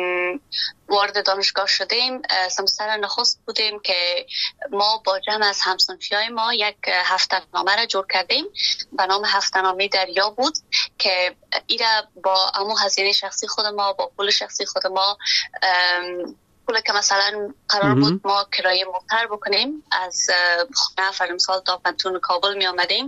وارد دانشگاه شدیم سمستر نخست بودیم که ما با جمع از همصنفیای ما یک هفته‌نامه را جور کردیم به نام هفته‌نامه دریا بود که ایرا با امو هزینه شخصی خود ما با پول شخصی خود ما پول که مثلا قرار بود ما کرایه موتر بکنیم از خونه فرمسال تا پنتون کابل می آمدیم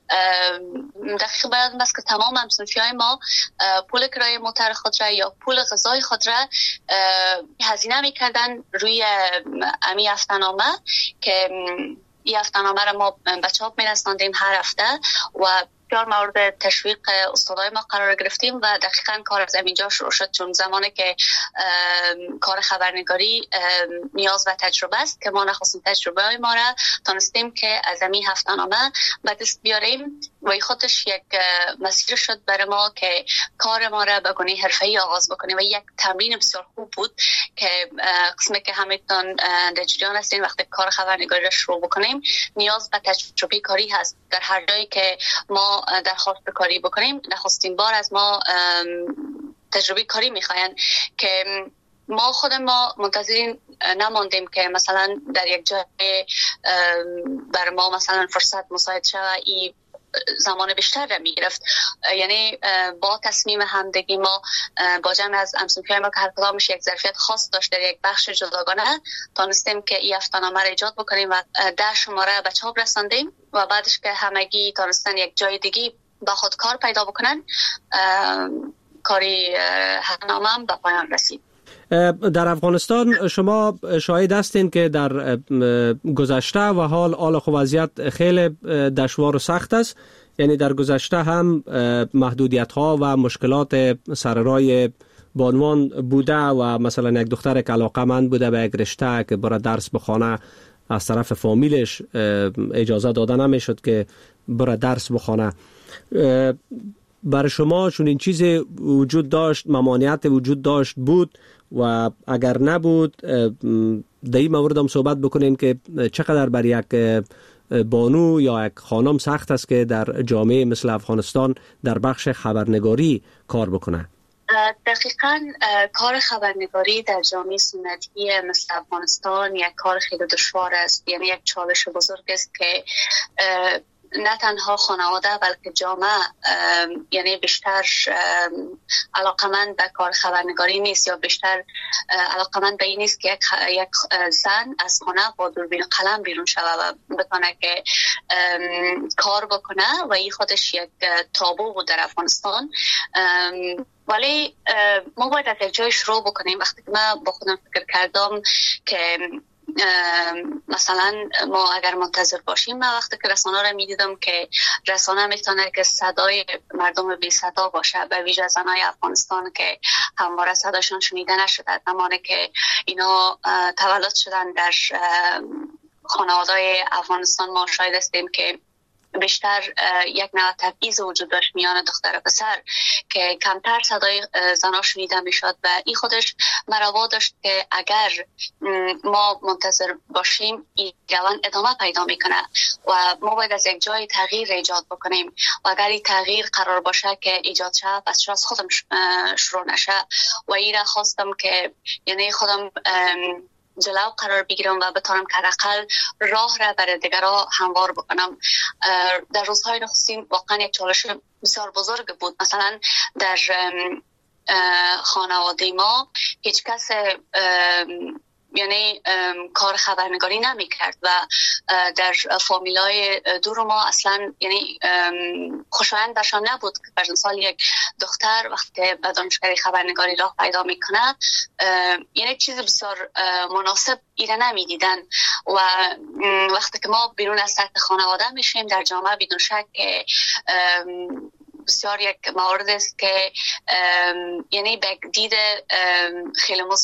دقیق برادم است که تمام همصنفی های ما پول کرایه موتر خود را یا پول غذای خود را هزینه می کردن روی امی هفته‌نامه که این هفته‌نامه را ما به چاپ می رساندیم هر هفته و بسیار مورد تشویق استادای ما قرار گرفتیم و دقیقاً کار از اینجا شروع شد چون زمانی که کار خبرنگاری نیاز و تجربه است که ما نخواستیم تجربه های ما را تانستیم که از این هفته‌نامه به دست بیاریم و این خودش یک مسیر شد برای ما که کار ما را به گونه حرفه‌ای آغاز بکنیم و یک تمرین بسیار خوب بود که قسمی که همتون در جریان هستین وقتی کار خبرنگاری را شروع بکنیم نیاز به تجربه کاری هست در هر جایی که ما درخواست کاری بکنیم نخستین بار از ما تجربه کاری میخواین که ما خود ما منتظرین نماندیم که مثلا در یک جای بر ما مثلا فرصت مساعد شود ای زمان بیشتر را میگرفت یعنی با تصمیم همدگی ما با جمع از همصنفیای ما که هر کدامش یک ظرفیت خاص داشت در یک بخش جداگانه تانستیم که این هفته‌نامه را ایجاد بکنیم و ده شماره به چاپ رساندیم و بعدش که همگی تانستن یک جای دیگه با خود کار پیدا بکنن کاری هفته‌نامه هم به پایان رسید. در افغانستان شما شاهد هستین که در گذشته و حال حال خو وضعیت خیلی دشوار و سخت است یعنی در گذشته هم محدودیت ها و مشکلات سر راه بانوان بوده و مثلا یک دختر که علاقه‌مند بوده به یک رشته که برای درس بخونه از طرف فامیلش اجازه داده نمیشد که برای درس بخونه. برای شما چون این چیز وجود داشت ممانعت وجود داشت بود و اگر نبود در این مورد هم صحبت بکنین که چقدر بر یک بانو یا یک خانم سخت است که در جامعه مثل افغانستان در بخش خبرنگاری کار بکنه؟ دقیقاً کار خبرنگاری در جامعه سنتی مثل افغانستان یک کار خیلی دشوار است یعنی یک چالش بزرگ است که نه تنها خانواده بلکه جامعه یعنی بیشتر علاقمند به کار خبرنگاری نیست یا بیشتر علاقمند به این نیست که یک, یک زن از خانه با دوربین قلم بیرون شود و بتونه که کار بکنه و این خودش یک تابو بود در افغانستان. ولی ما باید از یک جای شروع بکنیم. وقتی که من با خودم فکر کردم که مثلا ما اگر منتظر باشیم من وقتی که رسانه را میدیدم که رسانه میتونه که صدای مردم بی صدا باشه به ویژه زنای افغانستان که همواره صداشون شنیده نشده زمانی که اینا تولد شدن در خانواده‌های افغانستان ما شاهد هستیم که بیشتر یک نوع تبعیض وجود داشت میان دختر و پسر که کمتر صدای زنا شنیده میشد و این خودش مروا داشت که اگر ما منتظر باشیم این روند ادامه پیدا میکنه و ما باید از یک جای تغییر ایجاد بکنیم و اگر این تغییر قرار باشه که ایجاد شه پس چرا از خودم شروع نشه و این را خواستم که یعنی خودم جلو قرار بگیرم و بتونم که حداقل راه را برای دیگران هموار بکنم. در روزهای نخستین واقعا یک چالش بسیار بزرگ بود. مثلا در خانواده ما هیچ کس یعنی کار خبرنگاری نمی کرد و در فامیلای دور ما اصلا یعنی خوشایند برشان نبود که پر مثال یک دختر وقتی به دانشکده خبرنگاری راه پیدا میکنه یعنی چیز بسیار مناسب ایره نمی دیدن و وقتی که ما بیرون از سطح خانواده میشیم در جامعه بدون شک که بسیار یک مورد است که یعنی به دید خیلی مثبت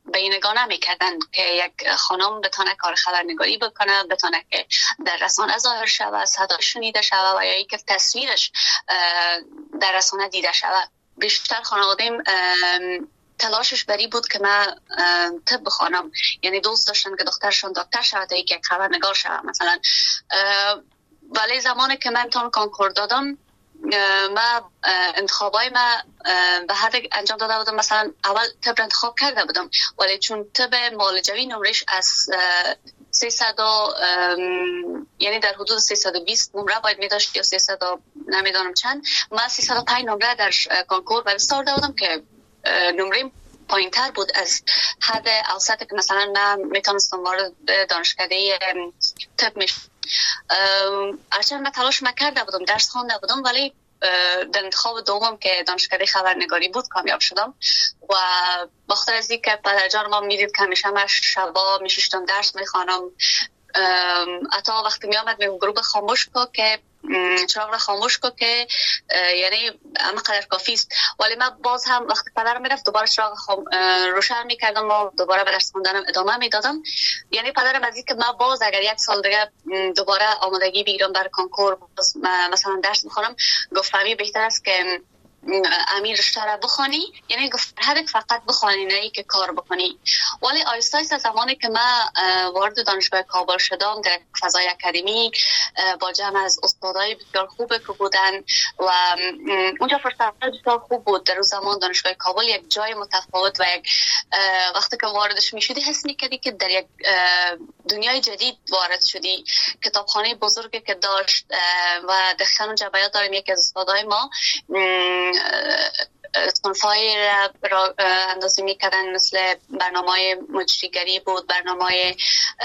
به این نگاه نمی‌کردن که یک خانم بتونه کار خبرنگاری بکنه، بتونه که در رسانه ظاهر شود، صدا شنیده شود و یا اینکه تصویرش در رسانه دیده شود. بیشتر خانواده‌ام تلاشش بری بود که من طب بخوانم، یعنی دوست داشتن که دخترشون دکتر شود تا اینکه خبرنگار شود مثلا. ولی زمانی که من امتحان کنکور دادم، من انتخابای من به حد انجام داده بودم، مثلا اول طب انتخاب کرده بودم، ولی چون طب معالجوی نمرش از سیصد یعنی در حدود سیصد و بیست نمره باید می داشت یا سیصد نمیدانم چند، من سیصد و پنج نمره در کنکور به دست آورده بودم که نمره پایین تر بود از حد اوسطی که مثلا من میتونستم وارد دانشکده طب میشم. هرچند من تلاش کرده بودم، درس خوانده بودم، ولی در انتخاب دوم که دانشکده خبرنگاری بود کامیاب شدم و بخاطر از اینکه پدرجان ما میدید که همیشه من شبا میشیشتم درس میخوانم، حتی وقتی میامد میگم گروه خاموش کو که چراغ را خاموش کو که یعنی اما قدر کافی است، ولی من باز هم وقتی پدرم میرفت دوباره چراغ خام... روشن میکردم و دوباره به درس خوندنم ادامه میدادم. یعنی پدرم از اینکه من باز اگر یک سال دیگه دوباره آمادگی بگیرم برای کنکور مثلا درس میخونم، گفت فهمی بهتر است که امیر رشته را بخوانی، یعنی گفت هدف فقط بخوانی نه که کار بکنی. ولی آیسته آیسته زمانی که من وارد دانشگاه کابل شدم در فضای اکادمیک با جمع از استادای بسیار خوبه که بودن و اونجا فرصت بسیار خوب بود. در اون زمان دانشگاه کابل یک جای متفاوت و یک وقتی که واردش میشدی حس میکردی که در یک دنیای جدید وارد شدی. کتابخانه بزرگی که داشت و دقیقاً اونجا بیاد داریم یکی از استادای ما صنفای را اندازی می کردن، مثل برنامه مجریگری بود، برنامه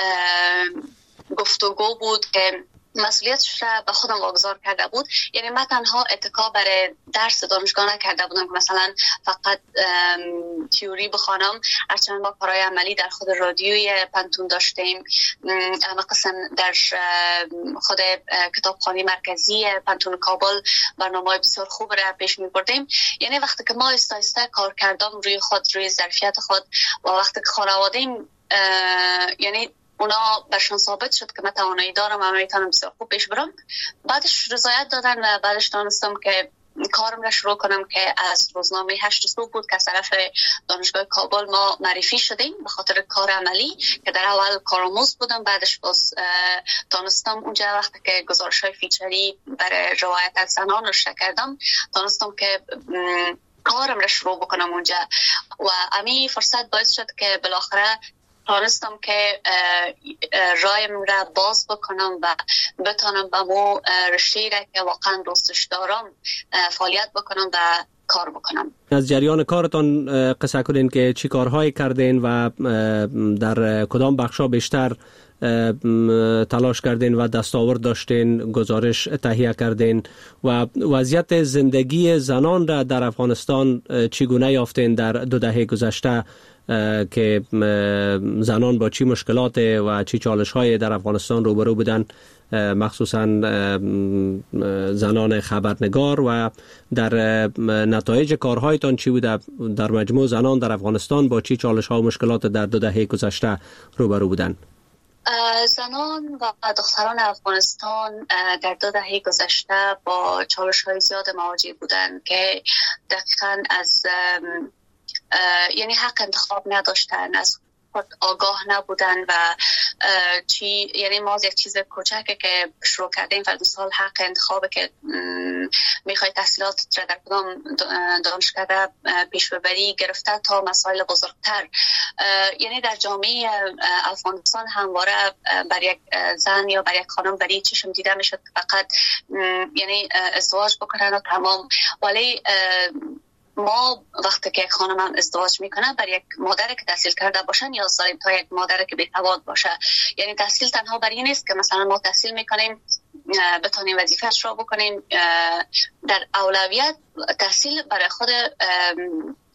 گفتگو بود که مسئولیتش را به خودم واگذار کرده بود. یعنی من تنها اتکا برای درس دانشگاه نکرده بودم که مثلا فقط تیوری بخوانم، هرچند ما کارهای عملی در خود رادیوی پنتون داشتیم، مثلا در خود کتابخانه مرکزی پنتون کابل برنامه بسیار خوب را پیش می بردیم. یعنی وقتی که ما آهسته آهسته کار کردم روی خود، روی ظرفیت خود و وقتی که خانواده‌ام یعنی اونا برشان ثابت شد که من توانایی دارم و میتونم بسیار خوب پیش برم، بعدش رضایت دادن و بعدش دانستم که کارم را شروع کنم که از روزنامه هشت صبح بود که از طرف دانشگاه کابل ما معرفی شدیم به خاطر کار عملی که در اول کارآموز بودم. بعدش باز دانستم اونجا وقتی که گزارش‌های فیچری برای روایت از زنان رو شروع کردم، دانستم که کارم را شروع بکنم اونجا و امی فرصت باعث شد که بالاخره تانستم که رایم را باز بکنم و بتانم به مو رشته را که واقعا دوستش دارم فعالیت بکنم و کار بکنم. از جریان کارتان قصه کنین که چی کارهایی کردین و در کدام بخشا بیشتر تلاش کردین و دستاورد داشتین، گزارش تهیه کردین و وضعیت زندگی زنان را در افغانستان چگونه یافتین در دو دهه گذشته که زنان با چی مشکلات و چی چالش‌های در افغانستان روبرو بودن، مخصوصا زنان خبرنگار، و در نتایج کارهایتان چی بوده؟ در مجموع زنان در افغانستان با چی چالش‌ها و مشکلات در دو دهه گذشته روبرو بودن؟ زنان و دختران افغانستان در دو دهه گذشته با چالش‌های زیاد مواجه بودند که دقیقاً از یعنی حق انتخاب نداشتن، از خود آگاه نبودن و چی یعنی ما یک چیز کوچکه که شروع کردیم فرض مثال حق انتخاب که میخوای تحصیلات را در کدام دانشکده پیش ببری گرفته تا مسائل بزرگتر. یعنی در جامعه افغانستان همواره بر یک زن یا بر یک خانم بری چشم دیده میشد فقط یعنی ازدواج بکنن و تمام. ولی ما وقتی که یک خانم هم ازدواج میکنه بر یک مادر که تحصیل کرده باشن یا ظالم تا یک مادر که بی‌سواد باشه. یعنی تحصیل تنها بر این نیست که مثلا ما تحصیل میکنیم بتونیم وظیفه‌اش رو بکنیم، در اولویت تحصیل برای خود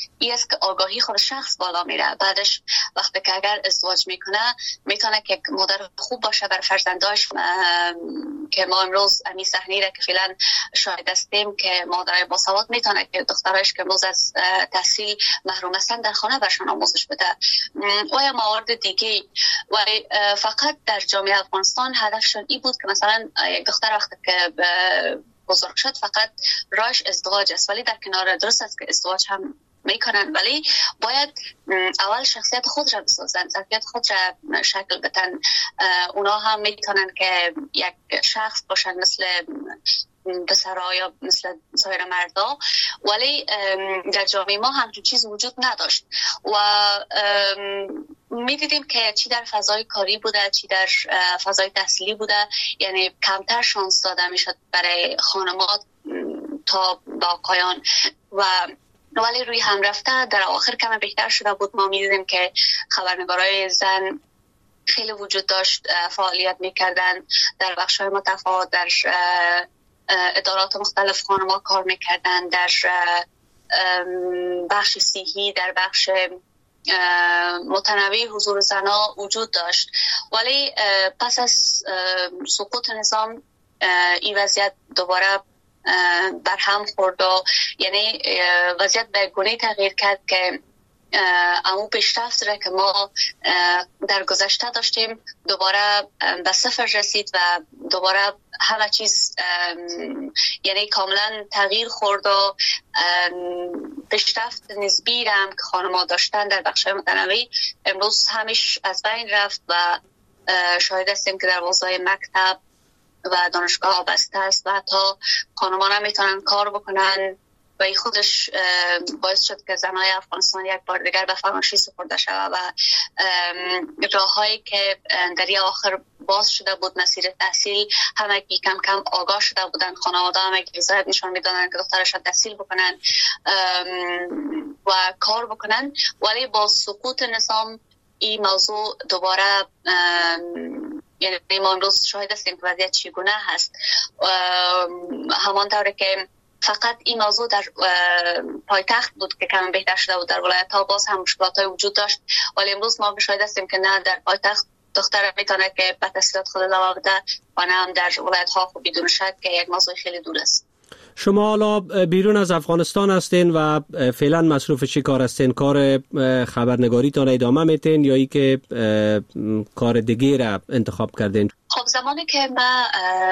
این است که آگاهی خود شخص بالا میره. بعدش وقتی که اگر ازدواج میکنه میتونه که مادر خوب باشه بر فرزنداش، که ما امروز امی صحنه را که فعلا شاهد هستیم که مادرای باسواد میتونه که دخترایش که امروز از تحصیل محروم هستن در خانه برشان آموزش بده و یا موارد دیگه. و فقط در جامعه افغانستان هدفشون این بود که مثلا یک دختر وقتی که بزرگ شد فقط راهش ازدواج است، ولی در کنار درست است که ازدواج هم میکنن، ولی باید اول شخصیت خود را بسازن، ظرفیت خود را شکل بدن. اونا هم میتونن که یک شخص باشن مثل پسرها یا مثل سایر مردا، ولی در جامعه ما همچون چیز وجود نداشت و میدیدیم که چی در فضای کاری بوده چی در فضای تحصیلی بوده، یعنی کمتر شانس داده میشد برای خانمات تا با آقایان و ولی روی هم رفته در آخر کم بهتر شده بود. ما میدیدیم که خبرنگارای زن خیلی وجود داشت، فعالیت میکردن در بخش‌های متفاوت، در ادارات مختلف خانم‌ها کار میکردن، در بخش صحی، در بخش متنوع حضور زنها وجود داشت. ولی پس از سقوط نظام این وضعیت دوباره بر هم خورد و یعنی وضعیت به گونه تغییر کرد که اما پیشرفت را که ما در گذشته داشتیم دوباره به صفر رسید و دوباره همه چیز یعنی کاملا تغییر خورد و پیشرفت نسبی را هم که خانم‌ها داشتن در بخش‌های متنوع امروز همیش از بین رفت و شاهد هستیم که در حوزه مکتب و دانشگاه بسته است و حتی خانم‌ها هم میتونن کار بکنن و این خودش باعث شد که زنای افغانستان یک بار دیگر به فراموشی سپرده شود و راه‌هایی که در این آخر باز شده بود مسیر تحصیل همه کم کم آگاه شده بودن، خانواده هم رضایت نشان میدادن که دخترشان تحصیل بکنن و کار بکنن، ولی با سقوط نظام این موضوع دوباره یعنی ما امروز شاهد هستیم که وضعیت چگونه هست. همانطور که فقط این موضوع در پایتخت بود که کم بهتر شده بود، در ولایت ها باز هم مشکلات های وجود داشت، ولی امروز ما شاهد هستیم که نه در پایتخت دختر میتونه که به تحصیلات خود ادامه بده و نه هم در ولایت ها خب بدون شک که یک موضوع خیلی دور است. شما حالا بیرون از افغانستان هستین و فعلا مصروف چی کار هستین؟ کار خبرنگاریتان ادامه میتین یا ای که کار دیگه را انتخاب کردین؟ خب زمانی که ما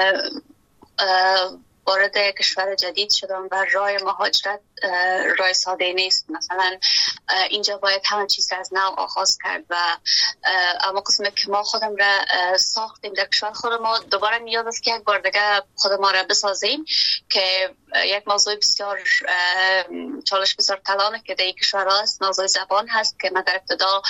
وارد کشور جدید شدم و راه مهاجرت راه ساده نیست، مثلا اینجا باید همه چیز از نو آغاز کرد و اما قسمت که ما خودم را ساختیم در کشور خود ما دوباره نیاز است که یک بار دیگه خود ما را بسازیم که یک موضوع بسیار چالش بسیار کلانه که در این کشور هست، موضوع زبان هست که من در ابتدا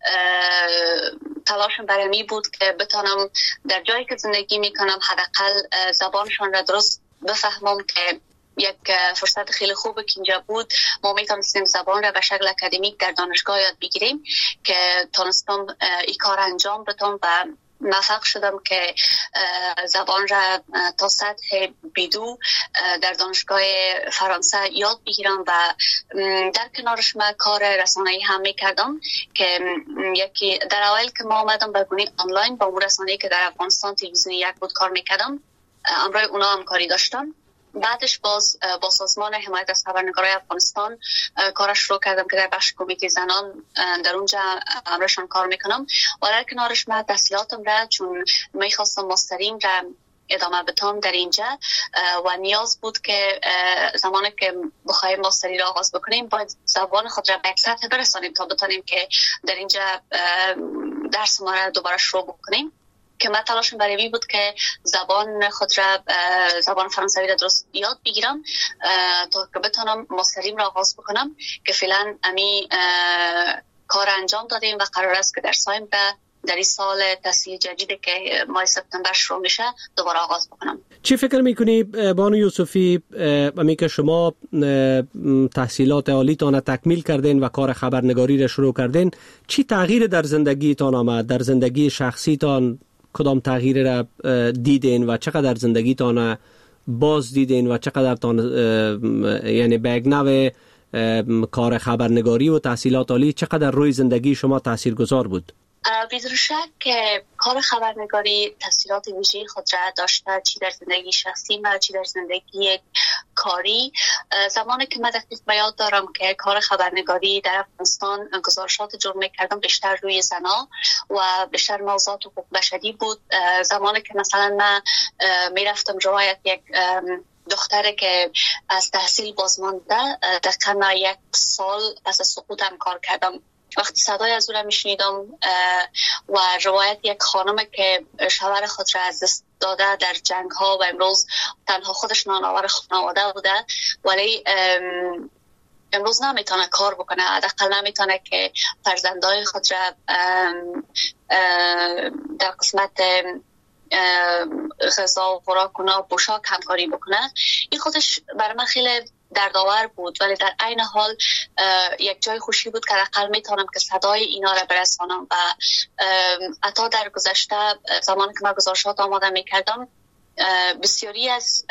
تلاشم برای می بود که بتانم در جایی که زندگی می کنم حداقل زبانشان را درست بفهمم که یک فرصت خیلی خوبه که اینجا بود ما میتونستیم زبان را به شکل اکادمیک در دانشگاه یاد بگیریم که تونستم این کار انجام بدم و موفق شدم که زبان را تا سطح بیدو در دانشگاه فرانسه یاد بگیرم و در کنارش من کار رسانه‌ای هم میکردم که یکی در اول که ما آمدم به گونه آنلاین با اون رسانه‌ای که در افغانستان تلویزیونی یک بود کار میکردم امروز اونا هم کاری داشتم. بعدش باز با سازمان حمایت از خبرنگارای افغانستان کارش شروع کردم که در بخش کمیته زنان در اونجا امرشان کار میکنم و در کنارش من تحصیلاتم را چون میخواستم ماستریم را ادامه بدم در اینجا و نیاز بود که زمانی که بخوایم ماستری را آغاز بکنیم باید زبان خود را به یک سطح برسانیم تا بتانیم که در اینجا درس ما را دوباره شروع بکنیم که من تلاشم برای این بود که زبان خود را زبان فرانسوی را درست یاد بگیرم تا که بتونم ماستریم را آغاز بکنم که فعلا امی کار انجام دادیم و قرار است که در سایمبر در این سال تحصیل جدیدی که ماه سپتامبر شروع میشه دوباره آغاز بکنم. چی فکر میکنی بانو یوسفی امی که شما تحصیلات عالیتان تکمیل کردین و کار خبرنگاری را شروع کردین، چی تغییر در زندگیتان آمد؟ در زندگی شخصیتان کدام تغییر را دیدین و چقدر زندگیتان باز دیدین و چقدر تان یعنی به یک نوع کار خبرنگاری و تحصیلات عالی چقدر روی زندگی شما تاثیرگذار بود؟ بدون شک که کار خبرنگاری تاثیرات ویژه‌ای خود را داشته، چی در زندگی شخصی ما چی در زندگی کاری. زمانی که من دقیق به یاد دارم که کار خبرنگاری در افغانستان گزارشات جور می‌کردم بیشتر روی زنا و بیشتر موضوعات حقوق بشری بود. زمانی که مثلا من میرفتم روایت یک دختره که از تحصیل بازمانده دقیقا یک سال پس از سقوطم کار کردم. وقتی صدای از او را میشنیدم و روایت یک خانم که شوهر خود را از دست داده در جنگ ها و امروز تنها خودش نانآور خانواده بوده ولی امروز نمیتونه کار بکنه، حداقل نمیتونه که فرزندای خود را در قسمت غذا و خوراک و پوشاک همکاری بکنه. این خودش برای من خیلی دردآور بود ولی در عین حال یک جای خوشی بود که حداقل میتونم که صدای اینا را برسانم و حتی در گذشته زمانی که من گزارشات آماده میکردم بسیاری از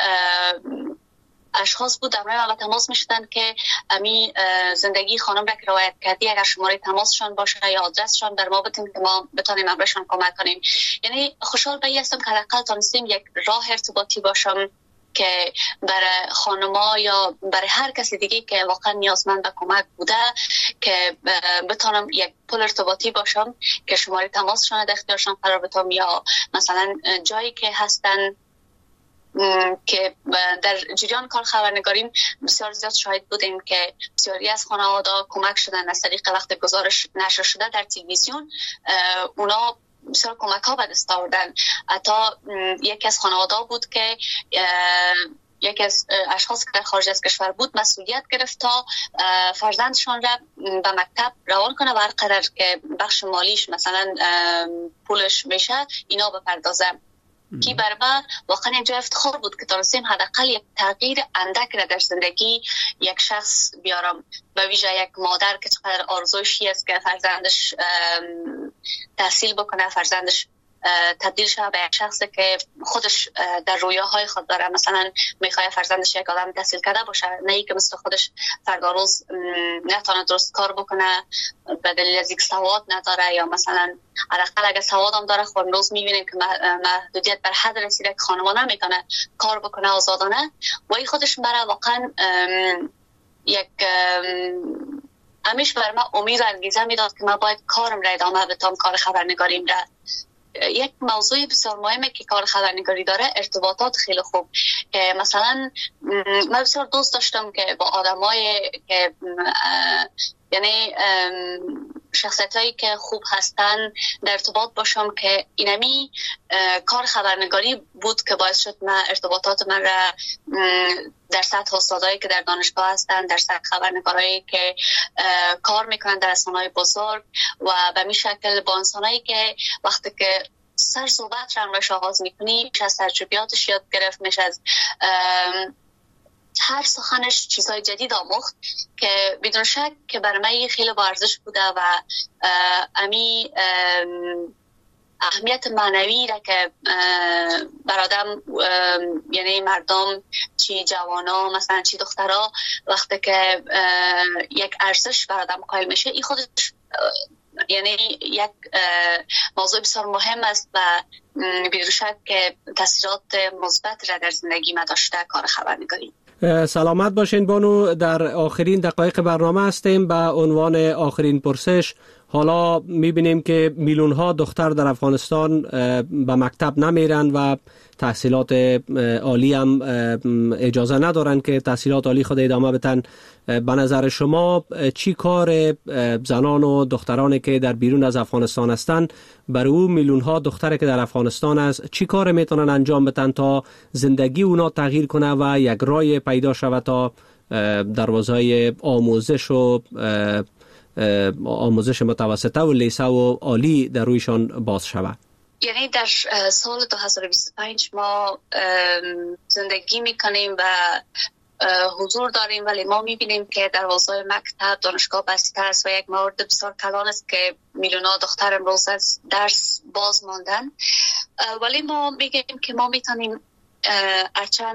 اشخاص بود در من با تماس میشدن که امی زندگی خانم را که روایت کردی اگر شماره تماسشان باشه یا آدرسشان در ما بتیم که ما بتونیم امرشان کمک کنیم. یعنی خوشحال به هستم که حداقل تونستیم یک راه ارتباطی باشم که برای خانما یا برای هر کسی دیگه که واقعا نیازمند به کمک بوده که بتونم یک پل ارتباطی باشم که شماره تماسشان در اختیارشان قرار بدم یا مثلا جایی که هستن که در جریان کار خبرنگاریم بسیار زیاد شاهد بودیم که بسیاری از خانواده کمک شدن از طریق وقت گزارش نشر شده در تلویزیون اونا بسیار کمک ها به دست آوردن. حتی یکی از خانواده بود که یکی از اشخاص که در خارج از کشور بود مسئولیت گرفت تا فرزندشان را به مکتب روان کنه و هر قدر که بخش مالیش مثلا پولش میشه اینا بپردازه. کی برای من واقعا اینجا افتخار بود که تونستیم حداقل یک تغییر اندک را در زندگی یک شخص بیارم، به ویژه یک مادر که چقدر آرزویشی است که فرزندش تحصیل بکنه، فرزندش تبدیل شده به یک شخصی که خودش در رویاهای خود داره، مثلا میخواد فرزندش یک آدم تحصیل کرده باشه، نه ای که مثل خودش فردا روز نتونه درست کار بکنه به دلیل از یک سواد نداره یا مثلا حداقل اگه سواد هم داره خود روز میبینیم که محدودیت بر حد رسیده که خانواده نمیتونه کار بکنه آزادانه و این خودش برای واقعا یک همیشه بر من امید و انگیزه میداد که من باید کارم را ادامه بدم، کار خبرنگاریم را. یک موضوع بسیار مهمه که کار خبرنگاری داره ارتباطات خیلی خوب، که مثلا من بسیار دوست داشتم که با آدمای که یعنی شخصیت هایی که خوب هستن در ارتباط باشم که اینمی کار خبرنگاری بود که باعث شد من ارتباطات من را در سطح استادایی که در دانشگاه هستن، در سطح خبرنگارایی که کار میکنن در رسانه‌های بزرگ و به می شکل با انسانایی که وقتی که سر صحبت را روش آغاز میکنی میشه از تجربیاتش یاد گرفت، میشه از هر سخنش چیزهای جدید آموخت که بدون شک که برای من خیلی با ارزش بوده و امی اهمیت معنوی را که برادم یعنی مردم چی جوانا مثلا چی دخترها وقتی که یک ارزش برادم قائل میشه این خودش یعنی یک موضوع بسیار مهم است و بدون شک که تاثیرات مثبت را در زندگی ما داشته کار خبرنگاری. سلامت باشین بانو، در آخرین دقایق برنامه هستیم. به عنوان آخرین پرسش، حالا میبینیم که میلیون ها دختر در افغانستان به مکتب نمیرن و تحصیلات عالی هم اجازه ندارن که تحصیلات عالی خود ادامه بدن. به نظر شما چی کار زنان و دخترانی که در بیرون از افغانستان هستند برای او میلیون ها دختری که در افغانستان است چی کار میتونن انجام بدن تا زندگی اونا تغییر کنه و یک راه پیدا شود تا دروازهای آموزش و آموزش متوسطه و لیسه و عالی در رویشان باز شود؟ یعنی در سال دو هزار و بیست و پنج ما زندگی میکنیم و حضور داریم ولی ما میبینیم که دروازه مکتب دانشگاه بسته است و یک مورد بسیار کلان است که میلیون‌ها دختر امروز از درس باز ماندن. ولی ما میگیم که ما میتونیم هرچند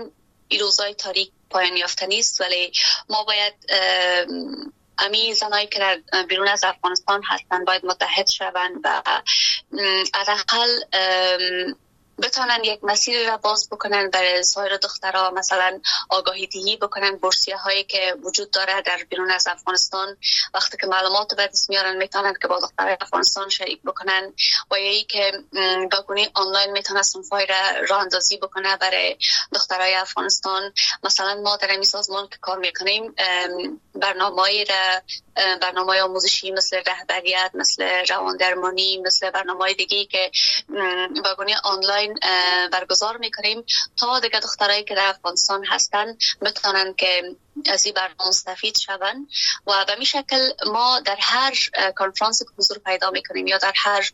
این روزای تاریک پایان یافته نیست، ولی ما باید امی زنایی که در بیرون از افغانستان هستند باید متحد شوند و حداقل بتونن یک مسیر را باز بکنن برای سایر دخترها، مثلا آگاهی دهی بکنن بورسیه هایی که وجود داره در بیرون از افغانستان. وقتی که معلومات به دست میارن میتونن که با دخترای افغانستان شریک بکنن و یا ای که با گونه آنلاین میتونن صنفای را راه اندازی بکنه برای دخترای افغانستان. مثلا ما در این سازمان که کار میکنیم برنامه‌ای را برنامه آموزشی مثل رهبریت، مثل رواندرمانی، مثل برنامه‌های دیگه‌ای که با گونه آنلاین برگزار میکنیم تا دیگه دخترایی که در افغانستان هستن بتونن که از این برنامه مستفید شون و به می شکل ما در هر کنفرانس که حضور پیدا میکنیم یا در هر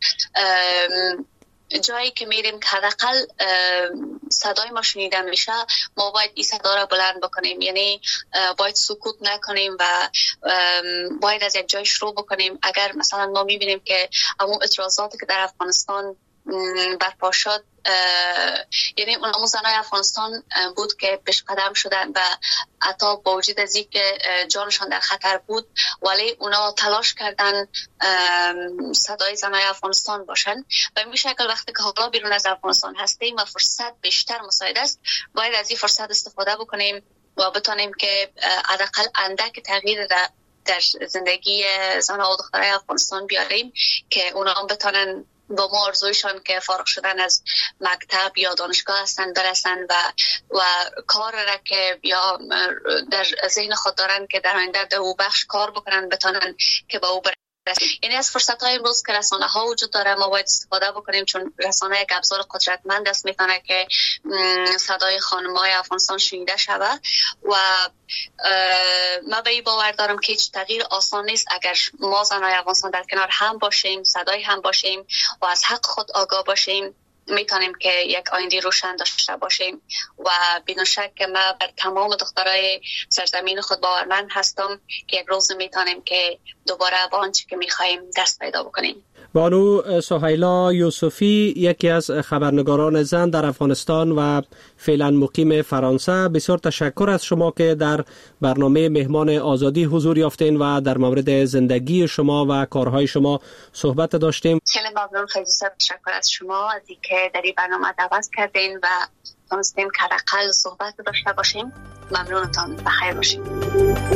جایی که میریم که حداقل صدای ما شنیده میشه، ما باید این صدا را بلند بکنیم، یعنی باید سکوت نکنیم و باید از یک جای شروع بکنیم. اگر مثلا ما میبینیم که همون اعتراضاتی که در افغانستان برپا شد، یعنی اون همون زنای افغانستان بود که پیش قدم شدن و حتی با وجود از این که جانشان در خطر بود ولی اونا تلاش کردن صدای زنای افغانستان باشن. و این شکل وقتی که حالا بیرون از افغانستان هستیم و فرصت بیشتر مساعد است، باید از این فرصت استفاده بکنیم و بتونیم که حداقل اندک تغییر در در زندگی زنها و دخترای افغانستان بیاریم که اونا هم بتونن با ما آرزویشان که فارغ شدن از مکتب یا دانشگاه هستن برسن و و کار را که یا در ذهن خود دارن که در آینده در او بخش کار بکنن بتونن که با او برسن. یعنی از فرصت های امروز که رسانه ها وجود داره ما باید استفاده بکنیم، چون رسانه یک ابزار قدرتمند است، میتونه که صدای خانم های افغانستان شنیده شود و ما به این باور دارم که هیچ تغییر آسان نیست. اگر ما زنای افغانستان در کنار هم باشیم، صدای هم باشیم و از حق خود آگاه باشیم، میتونیم که یک آینده روشن داشته باشیم و بدون شک که ما بر تمام دخترای سرزمین خود باورمند هستم که یک روز میتونیم که دوباره با آنچه که میخوایم دست پیدا بکنیم. بانو سهیلا یوسفی، یکی از خبرنگاران زن در افغانستان و فعلا مقیم فرانسه، بسیار تشکر از شما که در برنامه مهمان آزادی حضور یافتین و در مورد زندگی شما و کارهای شما صحبت داشتیم. خیلی ممنون، خیلی تشکر از شما از اینکه در این برنامه دعوت کردین و تونستیم که حداقل صحبت داشته باشیم. ممنونتان، بخیر باشیم.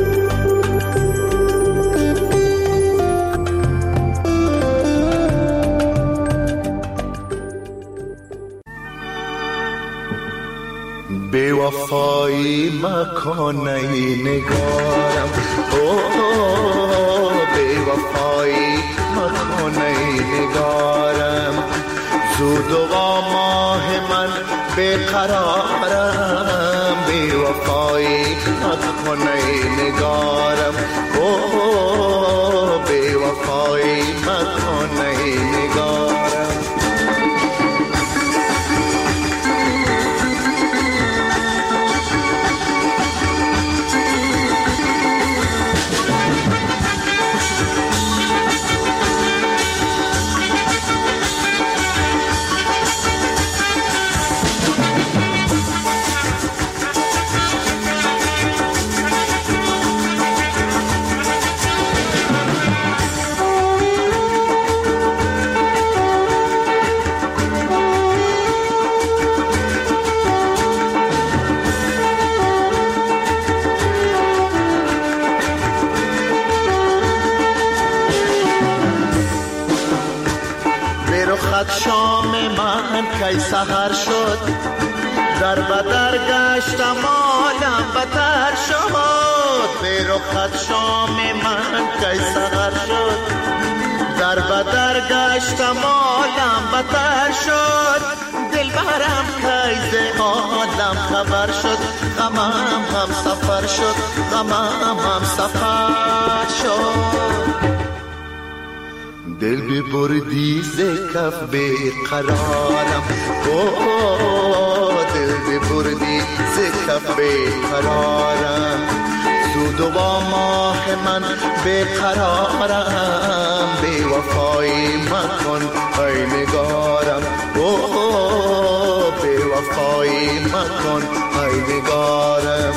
بے وفایی مکنی نگارم، اوه بے وفایی مکنی نگارم، زود و ماه من بیقرارم، بے وفایی مکنی نگارم، اوه بے وفایی مکنی نگارم. شام من کی سحر شد، در بدر گشتم حالم بتر شد، به رخت شام من کی سحر شد، در بدر گشتم حالم بتر شد، دل برم کی ز حالم خبر شد، غمم هم سفر شد، غمم هم سفر شد. دل ببردی ز کف بی قرارم، اوه دل ببردی ز کف بی قرارم، زود و با ماه من بی قرارم، بی وفایی مکن ای نگارم، اوه بی وفایی مکن ای نگارم.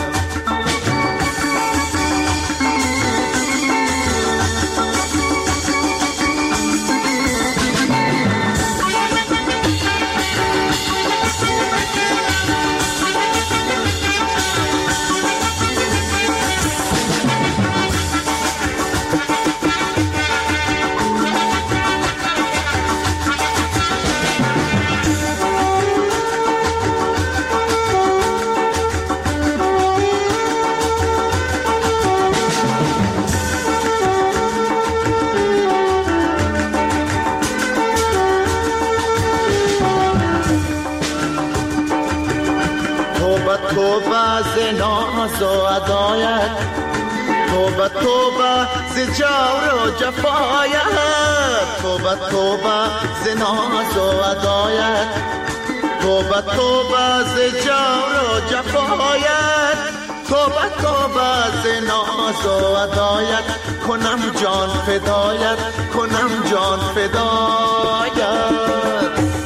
توبه ز ناز و ادایت، توبه توبه ز جور و جفایت، توبه توبه ز ناز و ادایت، توبه توبه ز جور و جفایت، توبه توبه ز ناز و ادایت، کنم جان فدایت، کنم جان فدایت.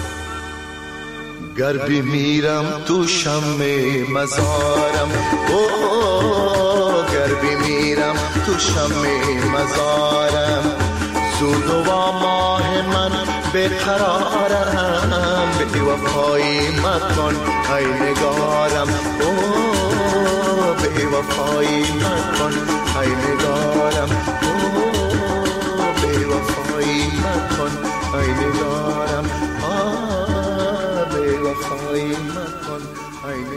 گر بمیرم تو شمع مزارم، اوه گر بمیرم تو شمع مزارم، زود و ماه من بقرارم، به وفایی مکن ای نگارم، اوه به وفایی مکن ای نگارم، اوه به وفایی مکن ای نگارم، وفایی